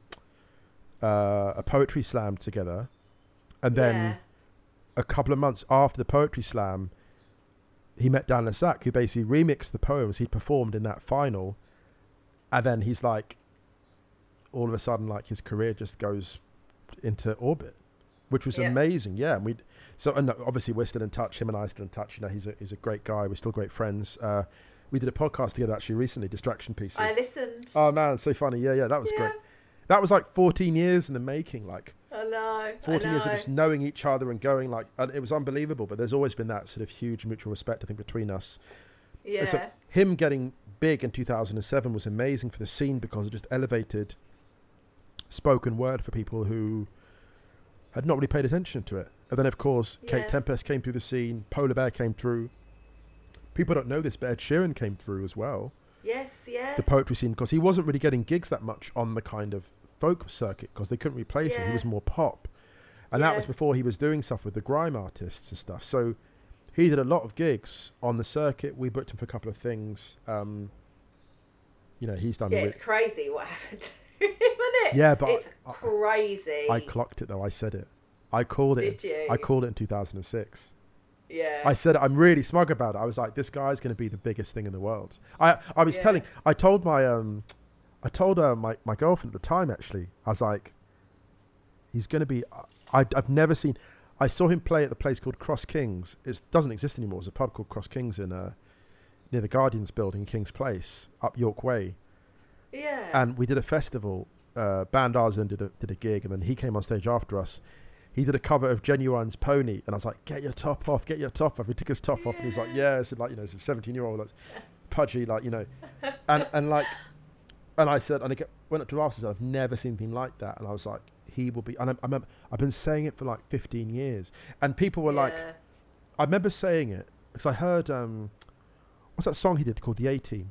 a poetry slam together, and then a couple of months after the poetry slam, he met Dan Lasac, who basically remixed the poems he performed in that final, and then he's like, all of a sudden, like his career just goes into orbit, which was amazing. Yeah, and obviously we're still in touch. Him and I are still in touch. You know, he's a great guy. We're still great friends. We did a podcast together actually recently, Distraction Pieces. I listened. Oh man, it's so funny. Yeah, that was great. That was like 14 years in the making. Like, I know. 14 years of just knowing each other and going like, and it was unbelievable. But there's always been that sort of huge mutual respect, I think, between us. Yeah. So him getting big in 2007 was amazing for the scene because it just elevated spoken word for people who had not really paid attention to it. And then, of course, Kate Tempest came through the scene. Polar Bear came through. People don't know this, but Ed Sheeran came through as well. Yes, yeah. The poetry scene, because he wasn't really getting gigs that much on the kind of folk circuit because they couldn't replace him. He was more pop. And that was before he was doing stuff with the grime artists and stuff. So he did a lot of gigs on the circuit. We booked him for a couple of things. You know, he's done... Yeah, it's crazy what happened to him, isn't it? Yeah, but... It's crazy. I clocked it, though. I said it. I called it. Did you? I called it in 2006. Yeah. I said, I'm really smug about it. I was like, this guy's going to be the biggest thing in the world. I told my girlfriend at the time, actually, I was like, he's going to be, I've never seen, I saw him play at the place called Cross Kings. It doesn't exist anymore. There's a pub called Cross Kings in near the Guardians building, King's Place, up York Way. Yeah. And we did a festival. Band Arzen did a gig, and then he came on stage after us. He did a cover of Genuine's Pony, and I was like, get your top off. He took his top off, and he was like, yeah, it's like, you know, it's a 17-year-old, like, pudgy, like, you know, and I said, and I went up to Ross and said, I've never seen anything like that, and I was like, he will be, and I remember, I've been saying it for like 15 years, and people were like, I remember saying it, because I heard, what's that song he did called The A-Team?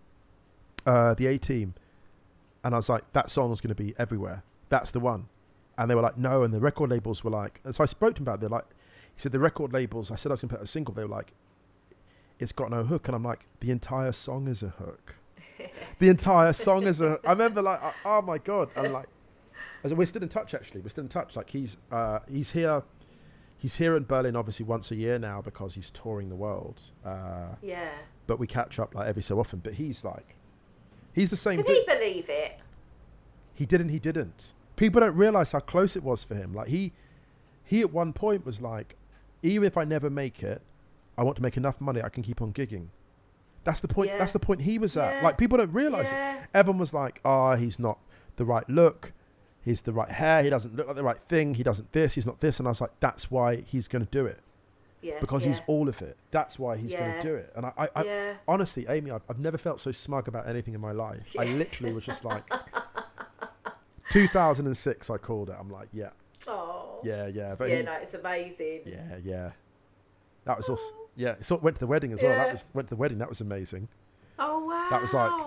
The A-Team, and I was like, that song was going to be everywhere, that's the one. And they were like, no. And the record labels were like, and so I spoke to him about it. They're like, he said, the record labels, I said I was going to put a single. They were like, it's got no hook. And I'm like, the entire song is a hook. The entire song is a, I remember like, oh my God. And like, we're still in touch, actually. We're still in touch. Like he's here in Berlin, obviously once a year now because he's touring the world. But we catch up like every so often. But he's the same. Can he believe it? He didn't. People don't realise how close it was for him. Like he at one point was like, even if I never make it, I want to make enough money I can keep on gigging. That's the point. That's the point he was at. Like people don't realise it. Everyone was like, he's not the right look. He's the right hair. He doesn't look like the right thing. He doesn't this. He's not this. And I was like, that's why he's going to do it. Yeah. Because he's all of it. That's why he's going to do it. And I honestly, Amy, I've never felt so smug about anything in my life. I literally was just like. 2006, I called it. I'm like, yeah. Oh. Yeah. But no, it's amazing. Yeah. That was also, yeah. It sort of went to the wedding as well. Went to the wedding. That was amazing. Oh wow. That was like,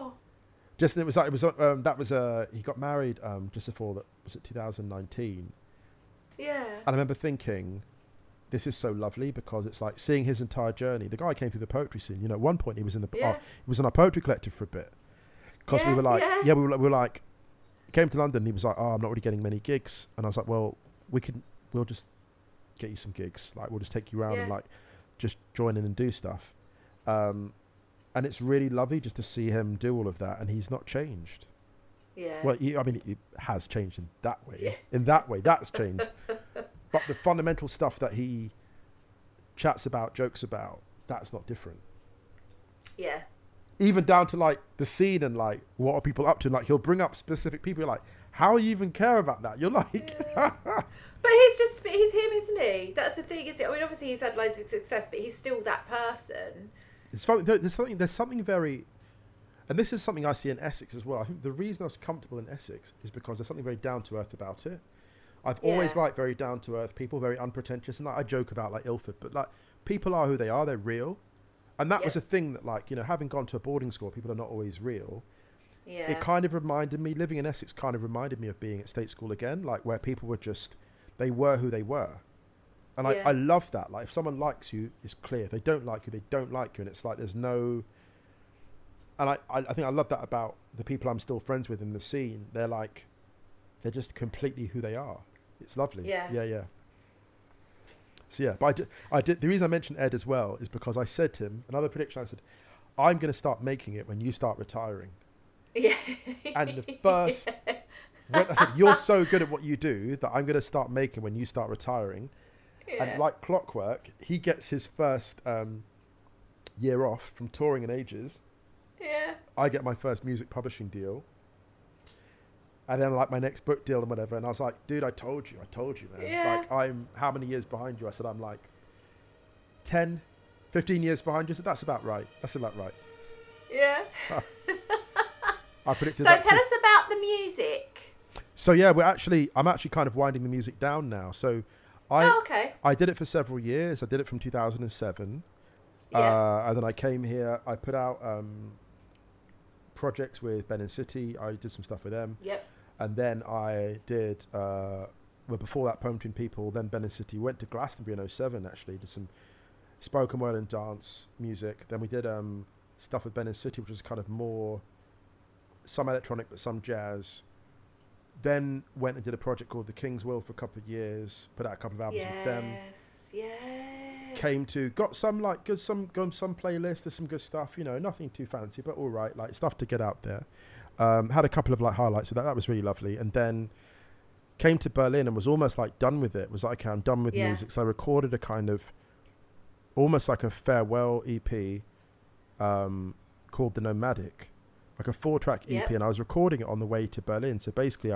he got married just before that. Was it 2019? Yeah. And I remember thinking, this is so lovely because it's like seeing his entire journey. The guy came through the poetry scene. You know, at one point he was in he was on our poetry collective for a bit. Because we were like, we were like, he came to London and he was like, oh, I'm not really getting many gigs. And I was like, well, we'll just get you some gigs. Like, we'll just take you around and like, just join in and do stuff. And it's really lovely just to see him do all of that. And he's not changed. Yeah. Well, it has changed in that way. Yeah. In that way, that's changed. But the fundamental stuff that he chats about, jokes about, that's not different. Yeah. Even down to like the scene and like what are people up to? And, like he'll bring up specific people. You're like, how you even care about that? You're like, but he's him, isn't he? That's the thing, is it? I mean, obviously he's had loads of success, but he's still that person. It's funny. There's something very, and this is something I see in Essex as well. I think the reason I was comfortable in Essex is because there's something very down to earth about it. I've always liked very down to earth people, very unpretentious, and like I joke about like Ilford, but like people are who they are. They're real. And that was a thing that, like, you know, having gone to a boarding school, people are not always real. Yeah. It kind of reminded me, living in Essex kind of reminded me of being at state school again, like where people were just, they were who they were. And I love that. Like if someone likes you, it's clear. If they don't like you, they don't like you. And it's like there's no, and I think I love that about the people I'm still friends with in the scene. They're like, they're just completely who they are. It's lovely. Yeah. So yeah, but I did. The reason I mentioned Ed as well is because I said to him, another prediction. I said, I'm going to start making it when you start retiring. Yeah. And the first, when I said, you're so good at what you do that I'm going to start making when you start retiring. Yeah. And like clockwork, he gets his first year off from touring in ages. Yeah. I get my first music publishing deal. And then like my next book deal and whatever. And I was like, dude, I told you, man. Yeah. Like I'm how many years behind you? I said, I'm like 10, 15 years behind you. So that's about right. Yeah. I predicted so that. So tell us about the music. So yeah, I'm actually kind of winding the music down now. So I did it for several years. I did it from 2007. Yeah. And then I came here, I put out projects with Ben and City. I did some stuff with them. Yep. And then I did, before that, Poem Between People, then Ben and City, went to Glastonbury in 07 actually, did some spoken word and dance music. Then we did stuff with Ben and City, which was kind of more, some electronic but some jazz. Then went and did a project called The King's Will for a couple of years, put out a couple of albums with them. Got some like some playlists, there's some good stuff, you know, nothing too fancy, but all right, like stuff to get out there. Had a couple of like highlights of that was really lovely. And then came to Berlin and was almost like done with it. Was like, okay, I'm done with music. So I recorded a kind of almost like a farewell EP called The Nomadic, like a 4-track EP. And I was recording it on the way to Berlin. So basically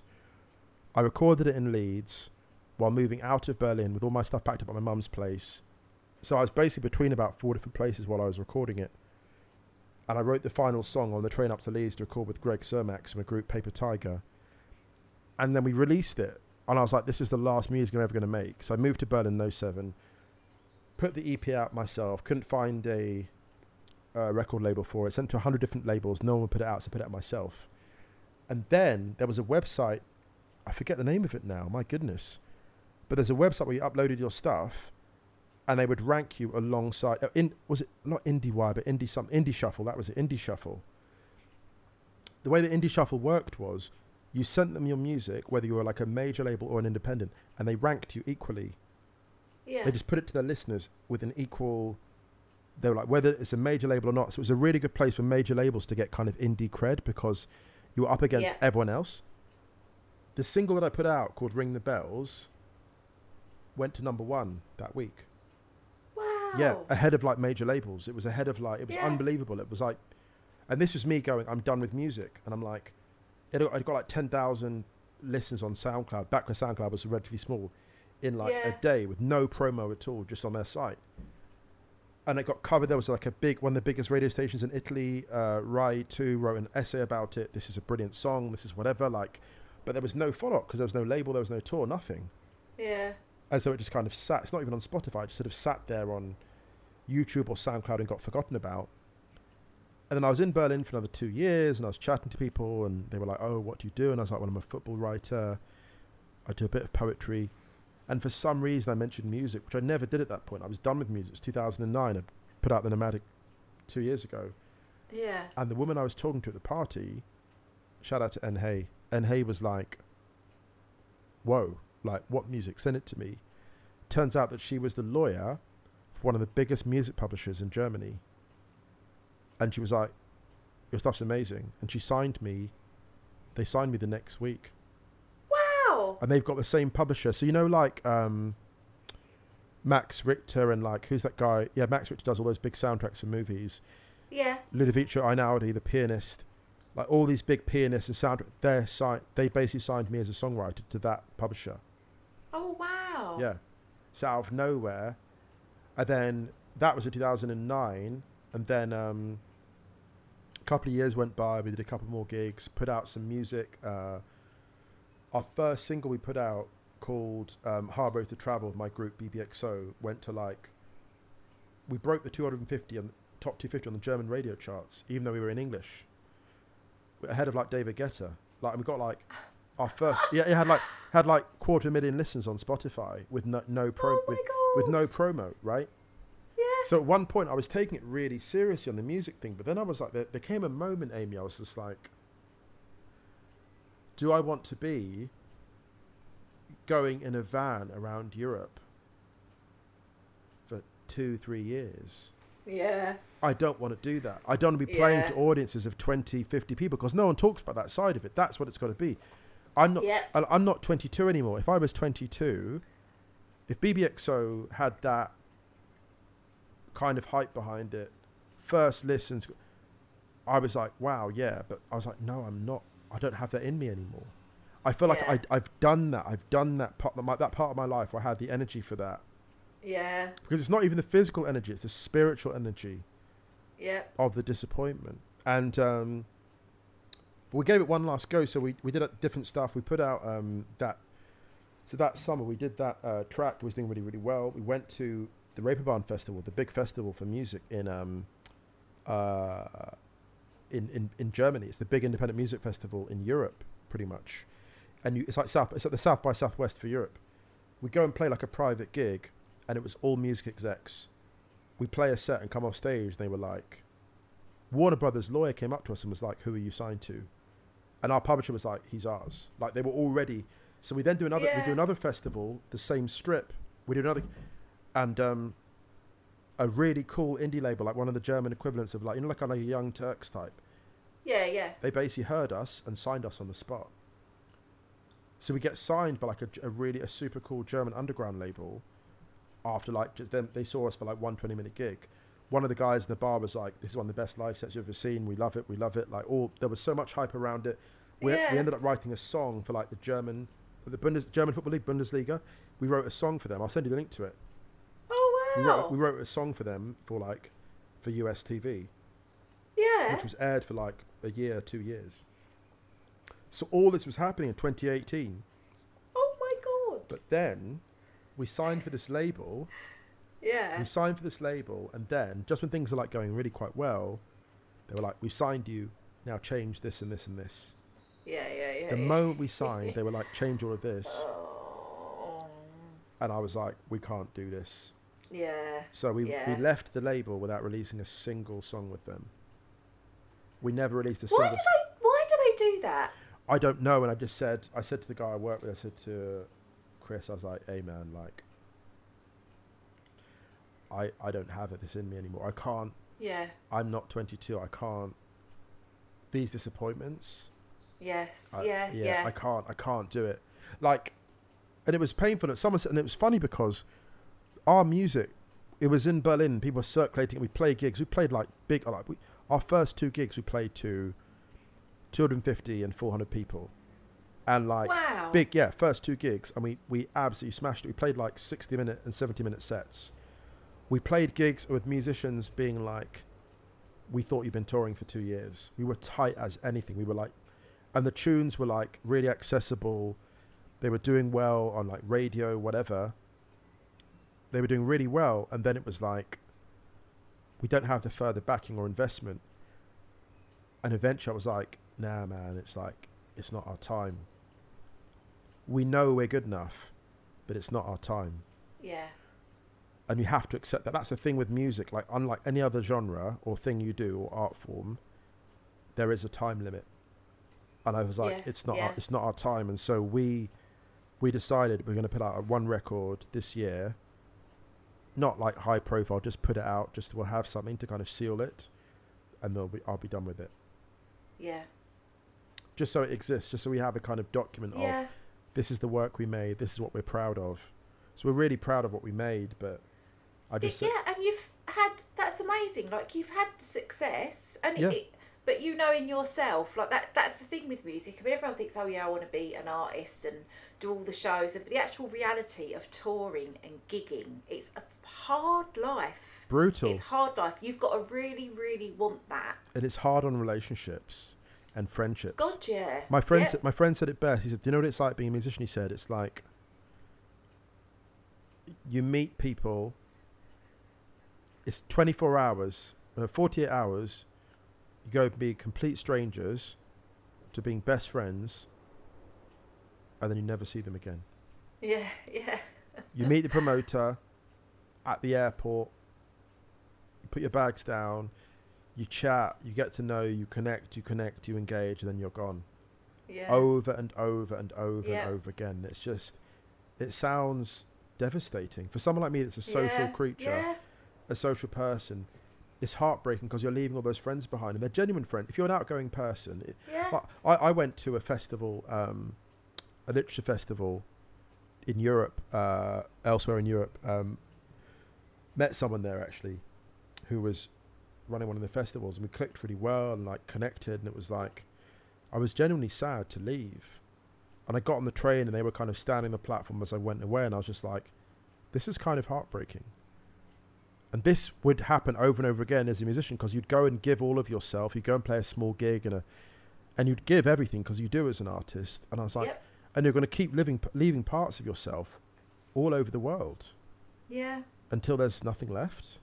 I recorded it in Leeds while moving out of Berlin with all my stuff packed up at my mum's place. So I was basically between about 4 different places while I was recording it. And I wrote the final song on the train up to Leeds to record with Greg Cermak from a group Paper Tiger. And then we released it. And I was like, this is the last music I'm ever going to make. So I moved to Berlin in 07, put the EP out myself, couldn't find a record label for it, sent to 100 different labels, no one would put it out, so I put it out myself. And then there was a website, I forget the name of it now, my goodness. But there's a website where you uploaded your stuff and they would rank you alongside, was it not IndieWire, but Indie Shuffle, that was it, Indie Shuffle. The way that Indie Shuffle worked was you sent them your music, whether you were like a major label or an independent, and they ranked you equally. Yeah. They just put it to their listeners with an equal, they were like, whether it's a major label or not. So it was a really good place for major labels to get kind of indie cred because you were up against everyone else. The single that I put out called Ring the Bells went to #1 that week. Wow. Yeah, ahead of like major labels. It was ahead of like, it was unbelievable. It was like, and this was me going, I'm done with music. And I'm like, I got like 10,000 listens on SoundCloud, back when SoundCloud was relatively small, in like a day with no promo at all, just on their site. And it got covered. There was like one of the biggest radio stations in Italy, Rai 2 wrote an essay about it. This is a brilliant song. This is whatever. Like, but there was no follow-up because there was no label, there was no tour, nothing. Yeah. And so it just kind of sat. It's not even on Spotify. It just sort of sat there on YouTube or SoundCloud and got forgotten about. And then I was in Berlin for another 2 years and I was chatting to people and they were like, oh, what do you do? And I was like, well, I'm a football writer. I do a bit of poetry. And for some reason I mentioned music, which I never did at that point. I was done with music. It was 2009. I put out The Nomadic 2 years ago. Yeah. And the woman I was talking to at the party, shout out to Enhei. Enhei was like, whoa, like, what music? Send it to me. Turns out that she was the lawyer for one of the biggest music publishers in Germany. And she was like, your stuff's amazing. And she signed me. They signed me the next week. Wow. And they've got the same publisher. So, you know, like Max Richter and like, who's that guy? Yeah, Max Richter does all those big soundtracks for movies. Yeah. Ludovico Einaudi, the pianist. Like all these big pianists and sound, they basically signed me as a songwriter to that publisher. Oh, wow. Yeah. So out of nowhere. And then that was in 2009. And then a couple of years went by. We did a couple more gigs, put out some music. Our first single we put out called Hard Road to Travel with my group BBXO went to like, we broke the 250 and top 250 on the German radio charts, even though we were in English. We're ahead of like David Guetta. Like we got like our first, it had like 250,000 listens on Spotify with no promo, right? Yeah. So at one point I was taking it really seriously on the music thing, but then I was like, there came a moment, Amy, I was just like, do I want to be going in a van around Europe for 2-3 years? Yeah. I don't want to do that. I don't want to be playing to audiences of 20, 50 people because no one talks about that side of it. That's what it's got to be. I'm not 22 anymore. If I was 22, if BBXO had that kind of hype behind it, first listens, I was like, wow, yeah. But I was like, no, I'm not. I don't have that in me anymore. I feel like I've done that. I've done that part of my life where I had the energy for that. Yeah. Because it's not even the physical energy, it's the spiritual energy Yeah. of the disappointment. And we gave it one last go. So we did different stuff. We put out that summer we did that track. It was doing really, really well. We went to the Reeperbahn Festival, the big festival for music in Germany. It's the big independent music festival in Europe, pretty much. And it's like the South by Southwest for Europe. We go and play like a private gig, and it was all music execs. We play a set and come off stage, and they were like, Warner Brothers lawyer came up to us and was like, who are you signed to? And our publisher was like, he's ours. Like they were already. So we then do another festival, the same strip. We do another, and a really cool indie label, like one of the German equivalents of like, you know, like a Young Turks type. Yeah, yeah. They basically heard us and signed us on the spot. So we get signed by like a super cool German underground label. After like just them, they saw us for like 120-minute gig. One of the guys in the bar was like, "This is one of the best live sets you've ever seen. We love it. We love it." Like there was so much hype around it. We ended up writing a song for like the German Football League, Bundesliga. We wrote a song for them. I'll send you the link to it. Oh wow! We wrote a song for them for US TV. Yeah. Which was aired for like a year, 2 years. So all this was happening in 2018. Oh my God! But then we signed for this label. Yeah. We signed for this label, and then just when things are like going really quite well, they were like, "We've signed you. Now change this and this and this." Yeah. The moment we signed, they were like, "Change all of this," Oh. and I was like, "We can't do this." Yeah. So we left the label without releasing a single song with them. We never released a single. Why do they do that? I don't know. And I said to the guy I work with, I said to Chris, I was like, "Hey man, like, I don't have this in me anymore. I can't. Yeah. I'm not 22. I can't. These disappointments." Yes. Yeah. I can't do it. Like, and it was painful at Somerset, and it was funny because our music, it was in Berlin. People were circulating. We played gigs. We played like big, our first 2 gigs we played to 250 and 400 people, and like big, first 2 gigs, and we absolutely smashed it. We played like 60-minute and 70-minute sets. We played gigs with musicians being like, "We thought you'd been touring for 2 years." We were tight as anything. We were like, and the tunes were like really accessible. They were doing well on like radio, whatever. They were doing really well, and then it was like, we don't have the further backing or investment. And eventually I was like, nah man, it's like, it's not our time. We know we're good enough, but it's not our time. Yeah. And you have to accept that. That's the thing with music. Like, unlike any other genre or thing you do or art form, there is a time limit. And I was like, it's not our time. And so we decided we're going to put out one record this year, not like high profile, just put it out, just we'll have something to kind of seal it, and I'll be done with it. Yeah. Just so it exists, just so we have a kind of document of, this is the work we made, this is what we're proud of. So we're really proud of what we made, but I just... Yeah, and you've had... That's amazing. Like, you've had success, and but you know in yourself, like that's the thing with music. I mean, everyone thinks, oh yeah, I want to be an artist and do all the shows. But the actual reality of touring and gigging, it's a hard life. Brutal. It's hard life. You've got to really, really want that. And it's hard on relationships and friendships. God, yeah. My friend said it best. He said, do you know what it's like being a musician? He said, it's like you meet people, it's 24 hours, 48 hours, you go from being complete strangers to being best friends, and then you never see them again. Yeah, yeah. You meet the promoter at the airport, you put your bags down, you chat, you get to know, you connect, you engage, and then you're gone. Yeah. Over and over and over and over again. It's just, it sounds devastating. For someone like me that's a social creature, a social person, it's heartbreaking because you're leaving all those friends behind, and they're genuine friends. If you're an outgoing person, I went to a festival, a literature festival in Europe, elsewhere in Europe, met someone there actually who was running one of the festivals, and we clicked really well and like connected, and it was like, I was genuinely sad to leave. And I got on the train and they were kind of standing on the platform as I went away, and I was just like, this is kind of heartbreaking. And this would happen over and over again as a musician, because you'd go and give all of yourself. You'd go and play a small gig and you'd give everything, because you do as an artist. And I was like, and you're going to keep leaving parts of yourself all over the world. Yeah. Until there's nothing left.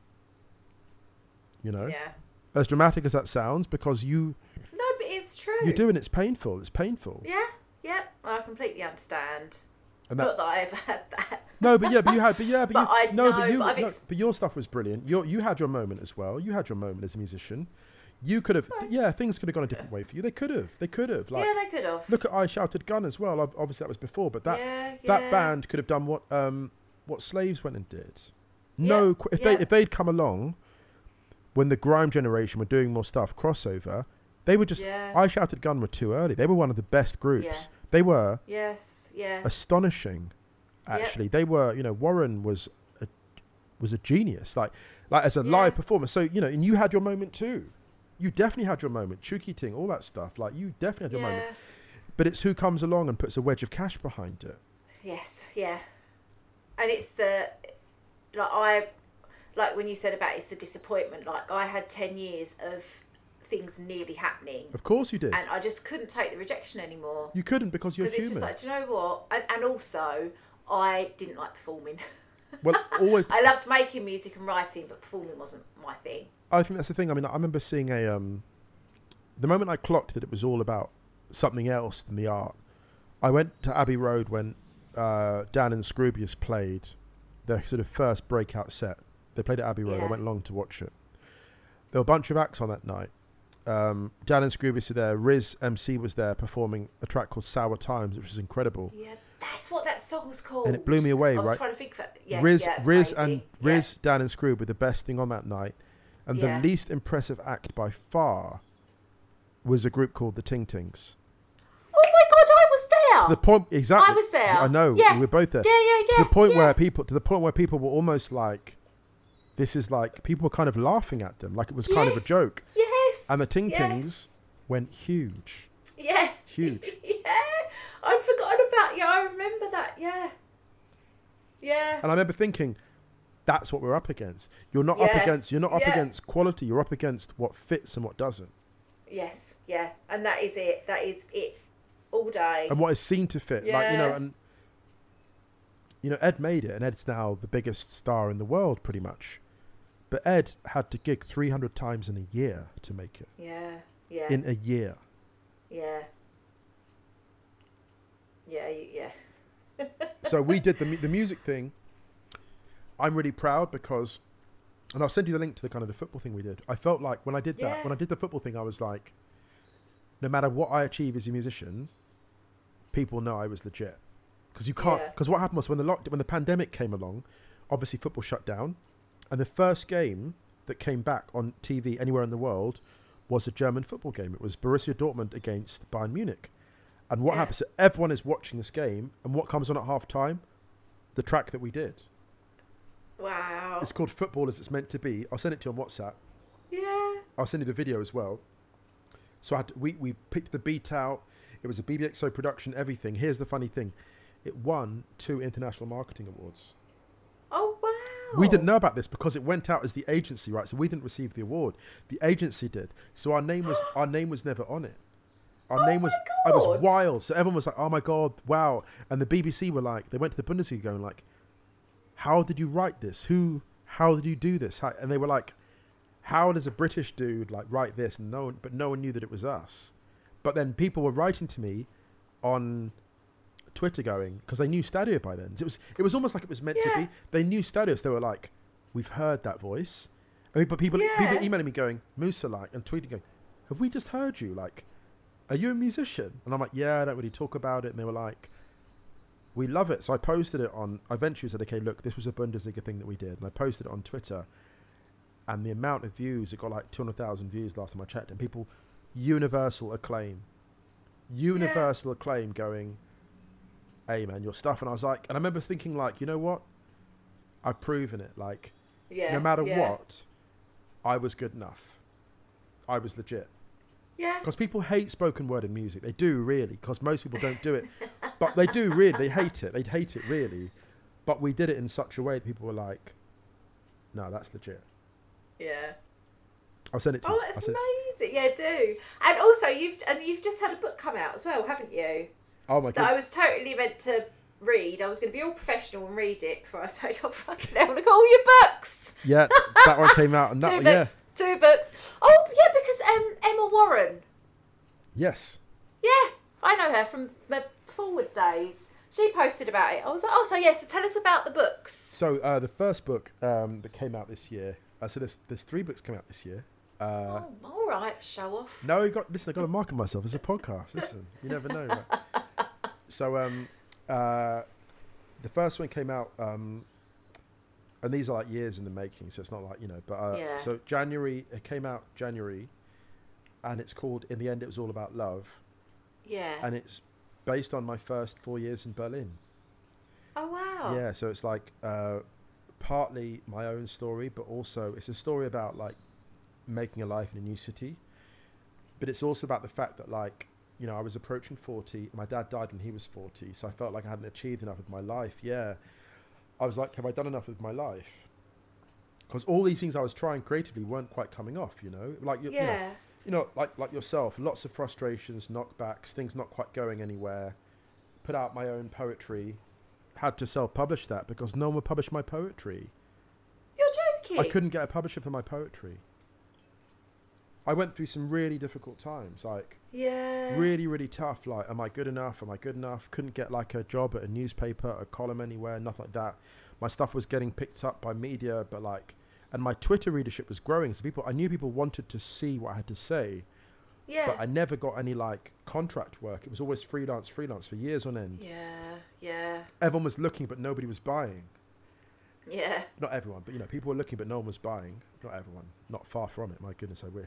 You know? Yeah. As dramatic as that sounds, because No, but it's true. You do, and it's painful. It's painful. Yeah. Yeah. I completely understand. Not that I've had that. No, but your stuff was brilliant. You had your moment as well. You had your moment as a musician. You could have, things could have gone a different way for you. They could have. Like, yeah, they could have. Look at I Shouted Gun as well. Obviously, that was before, but that band could have done what Slaves went and did. If they'd come along when the grime generation were doing more stuff, crossover, they were just. I Shouted Gun were too early. They were one of the best groups. Yeah. They were. Astonishing. Actually, they were. Warren was a genius. Like as a live performer. So and you had your moment too. You definitely had your moment. Chuki Ting, all that stuff. Like, you definitely had your moment. But it's who comes along and puts a wedge of cash behind it. Yes, yeah. And it's like when you said about it's the disappointment. Like, I had 10 years of things nearly happening. Of course you did. And I just couldn't take the rejection anymore. You couldn't, because you're human. It's just like, do you know what? And also, I didn't like performing. Well, always. I loved making music and writing, but performing wasn't my thing. I think that's the thing. I mean, I remember seeing the moment I clocked that it was all about something else than the art. I went to Abbey Road when Dan and Scroobius played their sort of first breakout set. They played at Abbey Road. I went along to watch it. There were a bunch of acts on that night. Dan and Scroobius are there. Riz MC was there performing a track called Sour Times, which was incredible. Yeah, that's what that song's called. And it blew me away, right? I was trying to think of it. Riz, Dan and Scroob were the best thing on that night. And the least impressive act by far was a group called the Ting Tings. Oh my God, I was there. To the point, exactly. I was there. I know. Yeah. We were both there. Yeah. To the point where people were almost like, this is like, people were kind of laughing at them, like it was kind of a joke. Yes. And the Ting Tings went huge. Yeah. Huge. I'd forgotten about. Yeah, I remember that. Yeah. And I remember thinking, that's what we're up against. You're not up against quality. You're up against what fits and what doesn't. Yes, yeah, and that is it. That is it, all day. And what is seen to fit, Ed made it, and Ed's now the biggest star in the world, pretty much. But Ed had to gig 300 times in a year to make it. Yeah. In a year. Yeah. So we did the music thing. I'm really proud because, and I'll send you the link to the kind of the football thing we did. I felt like when I did that, when I did the football thing, I was like, no matter what I achieve as a musician, people know I was legit. Because you can't, because what happened was when the pandemic came along, obviously football shut down, and the first game that came back on TV anywhere in the world was a German football game. It was Borussia Dortmund against Bayern Munich. And what happens is everyone is watching this game, and what comes on at half time? The track that we did. Wow. It's called Football As It's Meant to Be. I'll send it to you on WhatsApp. Yeah. I'll send you the video as well. So we picked the beat out. It was a BBXO production, everything. Here's the funny thing. It won 2 international marketing awards. Oh, wow. We didn't know about this because it went out as the agency, right? So we didn't receive the award. The agency did. So our name was never on it. Our name was, I was wild. So everyone was like, oh my God, wow. And the BBC were like, they went to the Bundesliga going like, how did you write this? How did you do this? And they were like, how does a British dude like write this? And no one knew that it was us. But then people were writing to me on Twitter going, because they knew Stadio by then. It was almost like it was meant to be. They knew Stadio, so they were like, we've heard that voice. I mean, but people emailing me going, Musa like, and tweeting going, have we just heard you? Like, are you a musician? And I'm like, yeah, I don't really talk about it. And they were like, we love it. So I posted it I eventually said, okay, look, this was a Bundesliga thing that we did. And I posted it on Twitter. And the amount of views, it got like 200,000 views last time I checked. And people, universal acclaim going, hey man, your stuff. And I was like, and I remember thinking like, you know what? I've proven it. Like, no matter what, I was good enough. I was legit. Yeah. Because people hate spoken word in music. They do really, because most people don't do it. But they do really. They hate it. They hate it really. But we did it in such a way that people were like, no, that's legit. Yeah. I'll send it to you. Oh, that's amazing. Yeah, do. And also, you've just had a book come out as well, haven't you? Oh my God. That I was totally meant to read. I was going to be all professional and read it before I started. Oh, fucking hell, look at all your books. Yeah, that one came out. And that Two books. Oh, yeah, because Emma Warren. Yes. Yeah, I know her from the Forward days. She posted about it. I was like, oh, so tell us about the books. So the first book that came out this year. So there's 3 books coming out this year. All right, show off. No, I got to market myself as a podcast. Listen, you never know. Right? So the first one came out, and these are like years in the making, so it's not like, but so it came out January, and it's called In the End It Was All About Love. Yeah. And it's based on my first 4 years in Berlin. Oh, wow. Yeah, so it's like partly my own story, but also it's a story about like making a life in a new city. But it's also about the fact that like, I was approaching 40. My dad died when he was 40, so I felt like I hadn't achieved enough with my life. Yeah. I was like, have I done enough with my life? Because all these things I was trying creatively weren't quite coming off, like like yourself, lots of frustrations, knockbacks, things not quite going anywhere. Put out my own poetry, had to self-publish that because no one would publish my poetry. You're joking? I couldn't get a publisher for my poetry. I went through some really difficult times, like really, really tough. Like, am I good enough? Am I good enough? Couldn't get like a job at a newspaper, a column anywhere, nothing like that. My stuff was getting picked up by media, but like, and my Twitter readership was growing. So I knew people wanted to see what I had to say. Yeah. But I never got any like contract work. It was always freelance for years on end. Yeah, yeah. Everyone was looking, but nobody was buying. Yeah. Not everyone, but people were looking, but no one was buying. Not everyone. Not far from it. My goodness, I wish.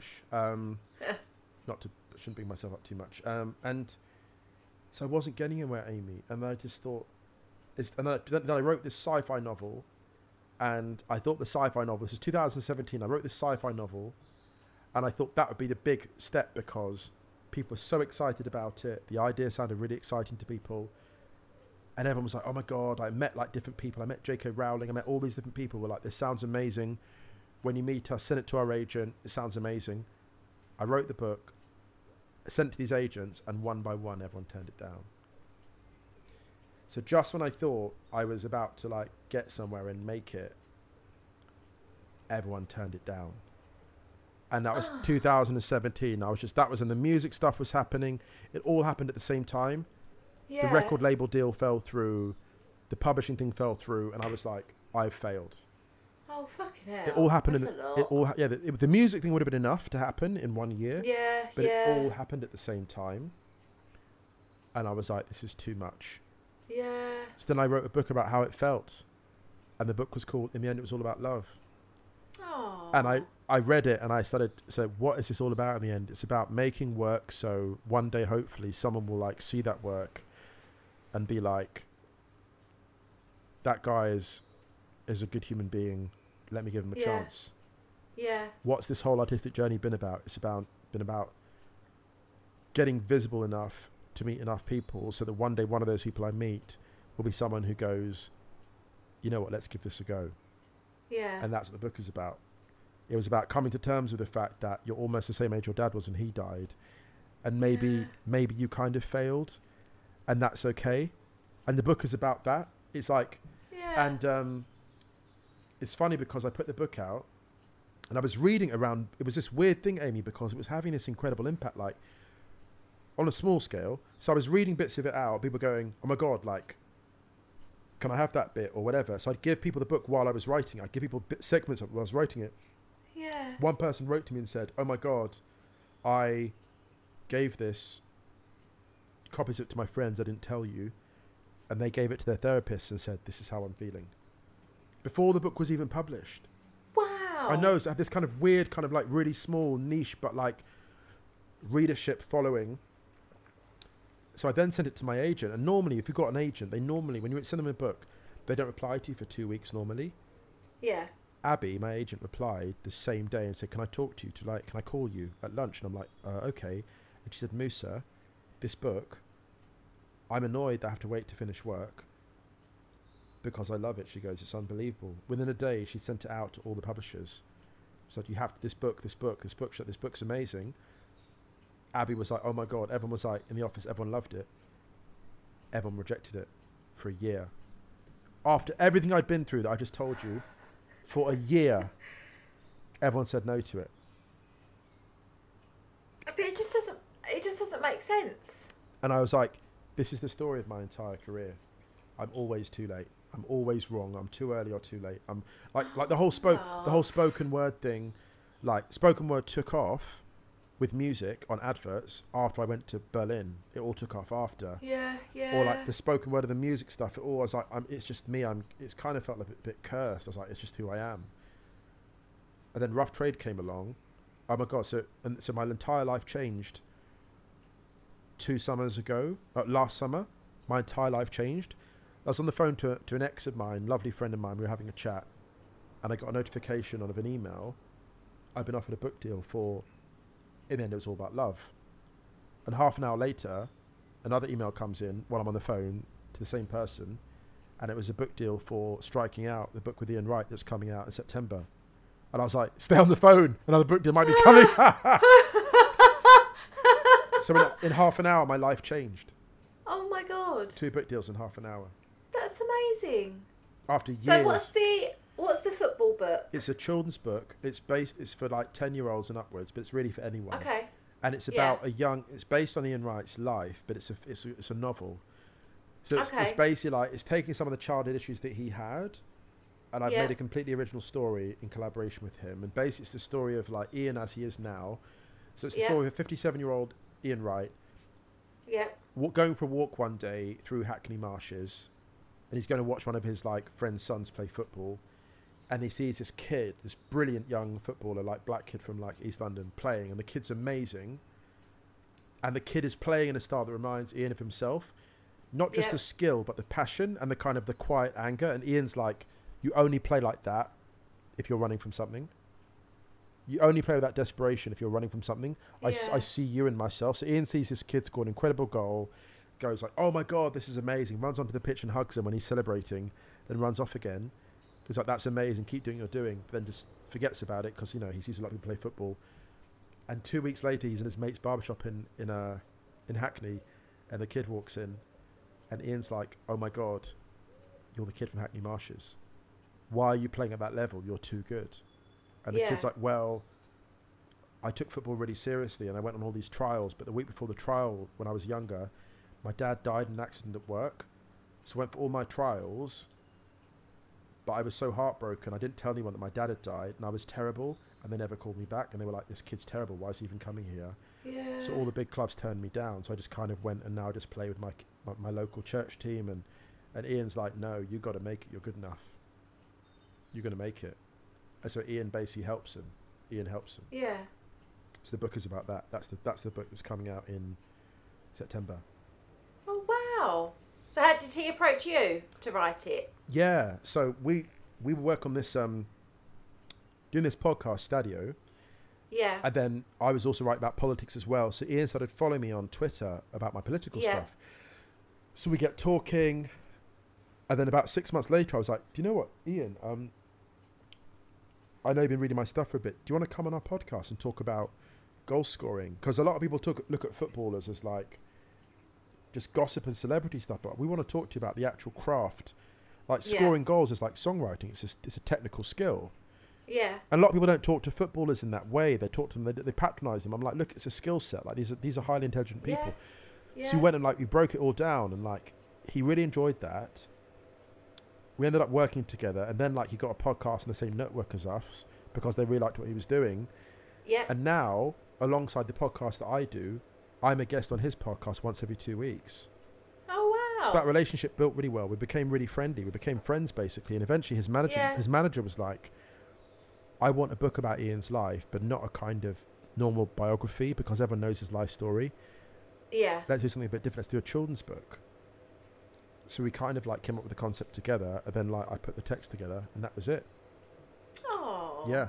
Shouldn't bring myself up too much. And so I wasn't getting anywhere, Amy. And I just thought, then I wrote this sci-fi novel, and I thought the sci-fi novel. This is 2017. I wrote this sci-fi novel, and I thought that would be the big step because people were so excited about it. The idea sounded really exciting to people. And everyone was like, oh my God, I met like different people. I met J.K. Rowling. I met all these different people who were like, this sounds amazing. When you meet us, send it to our agent. It sounds amazing. I wrote the book, sent it to these agents, and one by one, everyone turned it down. So just when I thought I was about to like get somewhere and make it, everyone turned it down. And that was 2017. That was when the music stuff was happening. It all happened at the same time. Yeah. The record label deal fell through, the publishing thing fell through, and I was like, I've failed. Oh, fucking hell. It all happened That's a lot. the music thing would have been enough to happen in 1 year. Yeah, But yeah. it all happened at the same time. And I was like, this is too much. Yeah. So then I wrote a book about how it felt. And the book was called, in the end, it was all about love. Oh. And I read it and I started, so what is this all about in the end? It's about making work so one day, hopefully, someone will like see that work and be like, that guy is a good human being. Let me give him a chance. Yeah. What's this whole artistic journey been about? It's been about getting visible enough to meet enough people so that one day one of those people I meet will be someone who goes, you know what, let's give this a go. Yeah. And that's what the book is about. It was about coming to terms with the fact that you're almost the same age your dad was when he died. And maybe you kind of failed, and that's okay. And the book is about that. It's like, and it's funny because I put the book out and I was reading around, it was this weird thing, Amy, because it was having this incredible impact, like on a small scale. So I was reading bits of it out, people going, oh my God, like, can I have that bit or whatever? So I'd give people the book while I was writing. I'd give people segments of it while I was writing it. Yeah. One person wrote to me and said, oh my God, I gave this, copies of it to my friends, I didn't tell you. And they gave it to their therapist and said, this is how I'm feeling. Before the book was even published. Wow. I know, so I have this kind of weird, kind of like really small niche, but like readership following. So I then sent it to my agent. And normally, if you've got an agent, they normally, when you send them a book, they don't reply to you for 2 weeks normally. Yeah. Abby, my agent, replied the same day and said, can I talk to you? Can I call you at lunch? And I'm like, okay. And she said, Musa, this book, I'm annoyed that I have to wait to finish work because I love it. She goes, it's unbelievable. Within a day, she sent it out to all the publishers. She said, you have this book's amazing. Abby was like, oh my God. Everyone was like, in the office, everyone loved it. Everyone rejected it for a year. After everything I'd been through that I just told you, for a year, everyone said no to it. But it just doesn't make sense. And I was like, this is the story of my entire career. I'm always too late. I'm always wrong. I'm too early or too late. I'm like the whole spoken word thing, like spoken word took off with music on adverts after I went to Berlin. It all took off after. Yeah, yeah. Or like the spoken word of the music stuff. It all was like, it's just me. It's kind of felt like a bit cursed. I was like, it's just who I am. And then Rough Trade came along. Oh my God. So my entire life changed 2 summers ago. Last summer, my entire life changed. I was on the phone to an ex of mine, lovely friend of mine. We were having a chat and I got a notification of an email. I'd been offered a book deal for, in the end, it was all about love. And half an hour later, another email comes in while I'm on the phone to the same person, and it was a book deal for Striking Out, the book with Ian Wright that's coming out in September. And I was like, stay on the phone, another book deal might be coming. So in half an hour, my life changed. Oh my God. 2 book deals in half an hour. That's amazing. After years. So what's the football book? It's a children's book. It's for like 10-year-olds and upwards, but it's really for anyone. Okay. And it's about it's based on Ian Wright's life, but it's a novel. So it's basically like, it's taking some of the childhood issues that he had, and I've made a completely original story in collaboration with him. And basically it's the story of like Ian as he is now. So it's the story of a 57-year-old Ian Wright. Yeah. Going for a walk one day through Hackney Marshes, and he's going to watch one of his like friend's sons play football, and he sees this kid, this brilliant young footballer, like black kid from like East London, playing, and the kid's amazing, and the kid is playing in a style that reminds Ian of himself, not just the skill but the passion and the kind of the quiet anger. And Ian's like, you only play like that if you're running from something. You only play with that desperation if you're running from something. I see you in myself. So Ian sees this kid score an incredible goal, goes like, oh my God, this is amazing, runs onto the pitch and hugs him when he's celebrating, then runs off again. He's like, that's amazing, keep doing what you're doing. But then just forgets about it because, he sees a lot of people play football. And 2 weeks later, he's in his mate's barbershop in Hackney, and the kid walks in, and Ian's like, oh my God, you're the kid from Hackney Marshes. Why are you playing at that level? You're too good. And the kid's like, well, I took football really seriously and I went on all these trials, but the week before the trial, when I was younger, my dad died in an accident at work. So I went for all my trials But I was so heartbroken. I didn't tell anyone that my dad had died, and I was terrible. And they never called me back. And they were like, "This kid's terrible. Why is he even coming here?" Yeah. So all the big clubs turned me down. So I just kind of went, and now I just play with my local church team. And Ian's like, "No, you got to make it. You're good enough. You're going to make it." And so Ian basically helps him. Ian helps him. Yeah. So the book is about that. That's the book that's coming out in September. Oh wow! So how did he approach you to write it? Yeah. So we work on this doing this podcast, Stadio. Yeah. And then I was also writing about politics as well. So Ian started following me on Twitter about my political stuff. So we get talking, and then about 6 months later, I was like, "Do you know what, Ian? I know you've been reading my stuff for a bit. Do you want to come on our podcast and talk about goal scoring?" Because a lot of people look at footballers as like just gossip and celebrity stuff, but we want to talk to you about the actual craft. Like scoring goals is like songwriting. It's a technical skill. Yeah. And a lot of people don't talk to footballers in that way. They talk to them, they patronise them. I'm like, look, it's a skill set. Like these are highly intelligent people. Yeah. So we went and like we broke it all down, and like he really enjoyed that. We ended up working together, and then like he got a podcast on the same network as us because they really liked what he was doing. Yeah. And now, alongside the podcast that I do, I'm a guest on his podcast once every 2 weeks. Oh wow! So that relationship built really well. We became really friendly. We became friends basically, and eventually his manager was like, "I want a book about Ian's life, but not a kind of normal biography because everyone knows his life story. Yeah. Let's do something a bit different. Let's do a children's book." So we kind of like came up with the concept together, and then like I put the text together, and that was it. Oh. Yeah.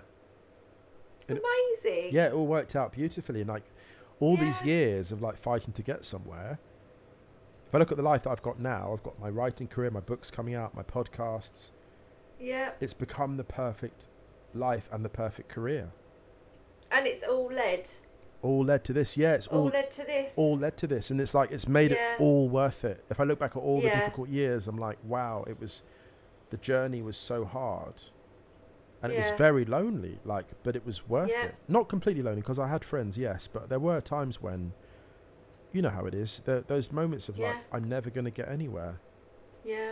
Amazing. Yeah, it all worked out beautifully, and like all these years of like fighting to get somewhere. If I look at the life that I've got now, I've got my writing career, my books coming out, my podcasts. Yeah. It's become the perfect life and the perfect career. And it's all led to this. Yeah, it's all led to this. All led to this, and it's like it's made it all worth it. If I look back at all the difficult years, I'm like, wow, the journey was so hard, and it was very lonely. Like, but it was worth it. Not completely lonely because I had friends, yes, but there were times when, you know how it is. Those moments of like, I'm never going to get anywhere. Yeah.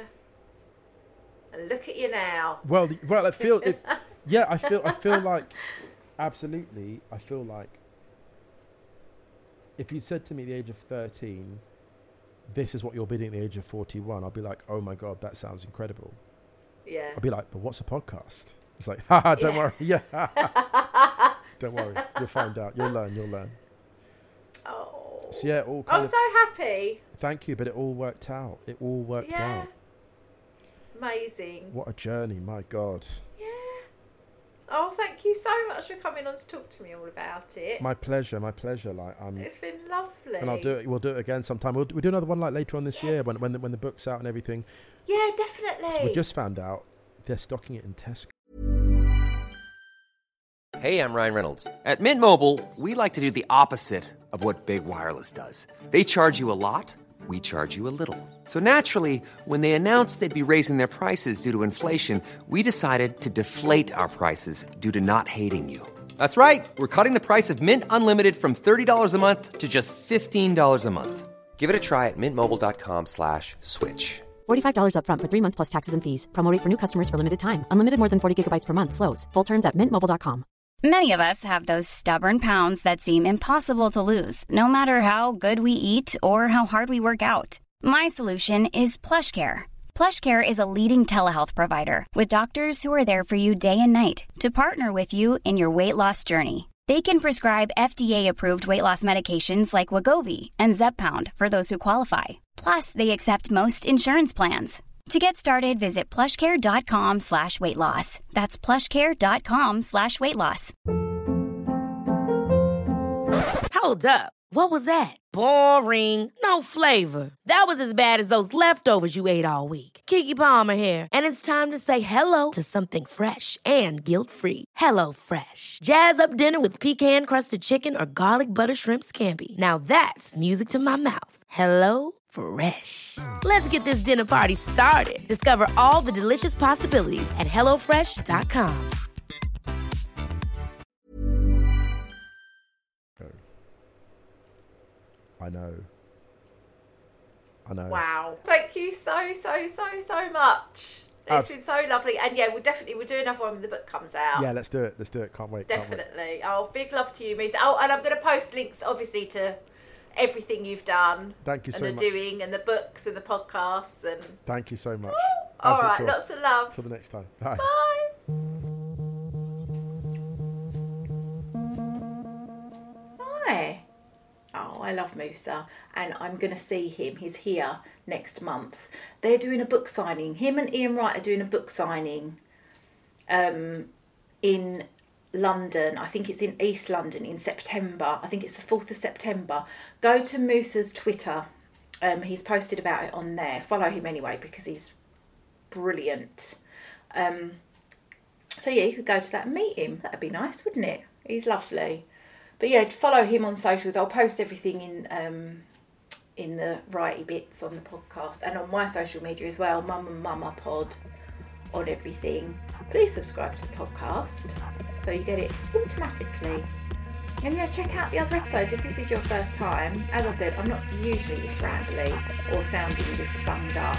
And look at you now. Well, I feel it. Yeah, I feel like, absolutely, I feel like. If you said to me at the age of 13, this is what you'll be doing at the age of 41, I'll be like, oh my God, that sounds incredible. Yeah. I'll be like, but what's a podcast? It's like, haha, don't worry. Yeah. Don't worry. You'll find out. You'll learn. Oh. So yeah, all I'm so happy. Thank you, but it all worked out. It all worked out. Amazing. What a journey, my God. Yeah. Oh, thank you so much for coming on to talk to me all about it. My pleasure. Like it's been lovely. And we'll do it again sometime. We'll do another one like later on this year when the book's out and everything. Yeah, definitely. So we just found out they're stocking it in Tesco. Hey, I'm Ryan Reynolds. At Mint Mobile, we like to do the opposite of what Big Wireless does. They charge you a lot, we charge you a little. So naturally, when they announced they'd be raising their prices due to inflation, we decided to deflate our prices due to not hating you. That's right. We're cutting the price of Mint Unlimited from $30 a month to just $15 a month. Give it a try at mintmobile.com/switch. $45 up front for 3 months plus taxes and fees. Promo rate for new customers for limited time. Unlimited more than 40 gigabytes per month. Slows full terms at mintmobile.com. Many of us have those stubborn pounds that seem impossible to lose, no matter how good we eat or how hard we work out. My solution is PlushCare. PlushCare is a leading telehealth provider with doctors who are there for you day and night to partner with you in your weight loss journey. They can prescribe FDA-approved weight loss medications like Wegovy and Zepbound for those who qualify. Plus, they accept most insurance plans. To get started, visit plushcare.com/weightloss. That's plushcare.com/weightloss. Hold up. What was that? Boring. No flavor. That was as bad as those leftovers you ate all week. Keke Palmer here, and it's time to say hello to something fresh and guilt-free. Hello Fresh. Jazz up dinner with pecan-crusted chicken or garlic butter shrimp scampi. Now that's music to my mouth. Hello Fresh. Let's get this dinner party started. Discover all the delicious possibilities at hellofresh.com. I know. Wow. Thank you so much. It's been so lovely. And yeah, we'll do another one when the book comes out. Yeah, let's do it. Can't wait. Definitely. Oh, big love to you, Musa. Oh, and I'm going to post links, obviously, to everything you've done. Thank you so much. And the doing, and the books, and the podcasts. And thank you so much. All right, lots of love. Till the next time. Bye. Bye. Hi. Oh, I love Musa, and I'm going to see him. He's here next month. They're doing a book signing. Him and Ian Wright are doing a book signing in London. I think it's in East London in September. I think it's the 4th of September. Go to Musa's Twitter. He's posted about it on there. Follow him anyway because he's brilliant. So yeah, you could go to that and meet him. That'd be nice, wouldn't it? He's lovely. But yeah, follow him on socials. I'll post everything in the righty bits on the podcast and on my social media as well. Mum and Mama Pod on everything. Please subscribe to the podcast so you get it automatically. And yeah, check out the other episodes if this is your first time. As I said, I'm not usually this rambly or sounding this bunged up.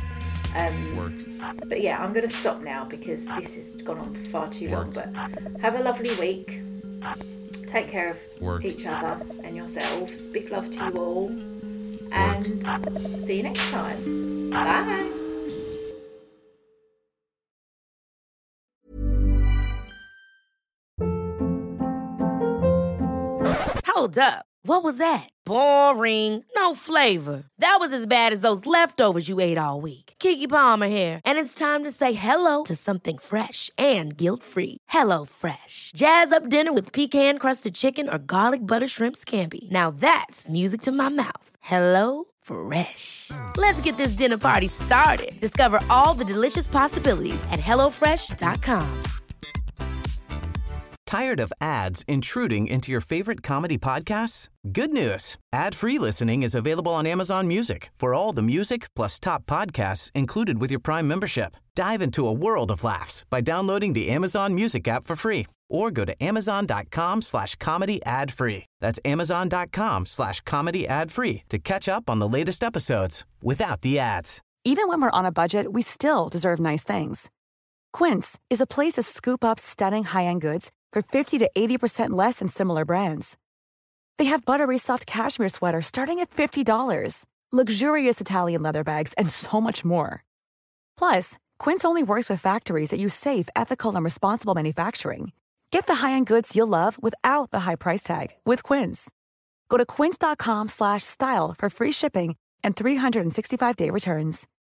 But yeah, I'm going to stop now because this has gone on for far too long. But have a lovely week. Take care of each other and yourselves. Big love to you all. And see you next time. Bye. Hold up. What was that? Boring. No flavor. That was as bad as those leftovers you ate all week. Keke Palmer here. And it's time to say hello to something fresh and guilt-free. Hello Fresh. Jazz up dinner with pecan-crusted chicken or garlic butter shrimp scampi. Now that's music to my mouth. Hello Fresh. Let's get this dinner party started. Discover all the delicious possibilities at HelloFresh.com. Tired of ads intruding into your favorite comedy podcasts? Good news. Ad-free listening is available on Amazon Music for all the music plus top podcasts included with your Prime membership. Dive into a world of laughs by downloading the Amazon Music app for free or go to amazon.com/comedy ad-free. That's amazon.com/comedy ad-free to catch up on the latest episodes without the ads. Even when we're on a budget, we still deserve nice things. Quince is a place to scoop up stunning high-end goods for 50 to 80% less than similar brands. They have buttery soft cashmere sweaters starting at $50, luxurious Italian leather bags, and so much more. Plus, Quince only works with factories that use safe, ethical, and responsible manufacturing. Get the high-end goods you'll love without the high price tag with Quince. Go to quince.com/style for free shipping and 365-day returns.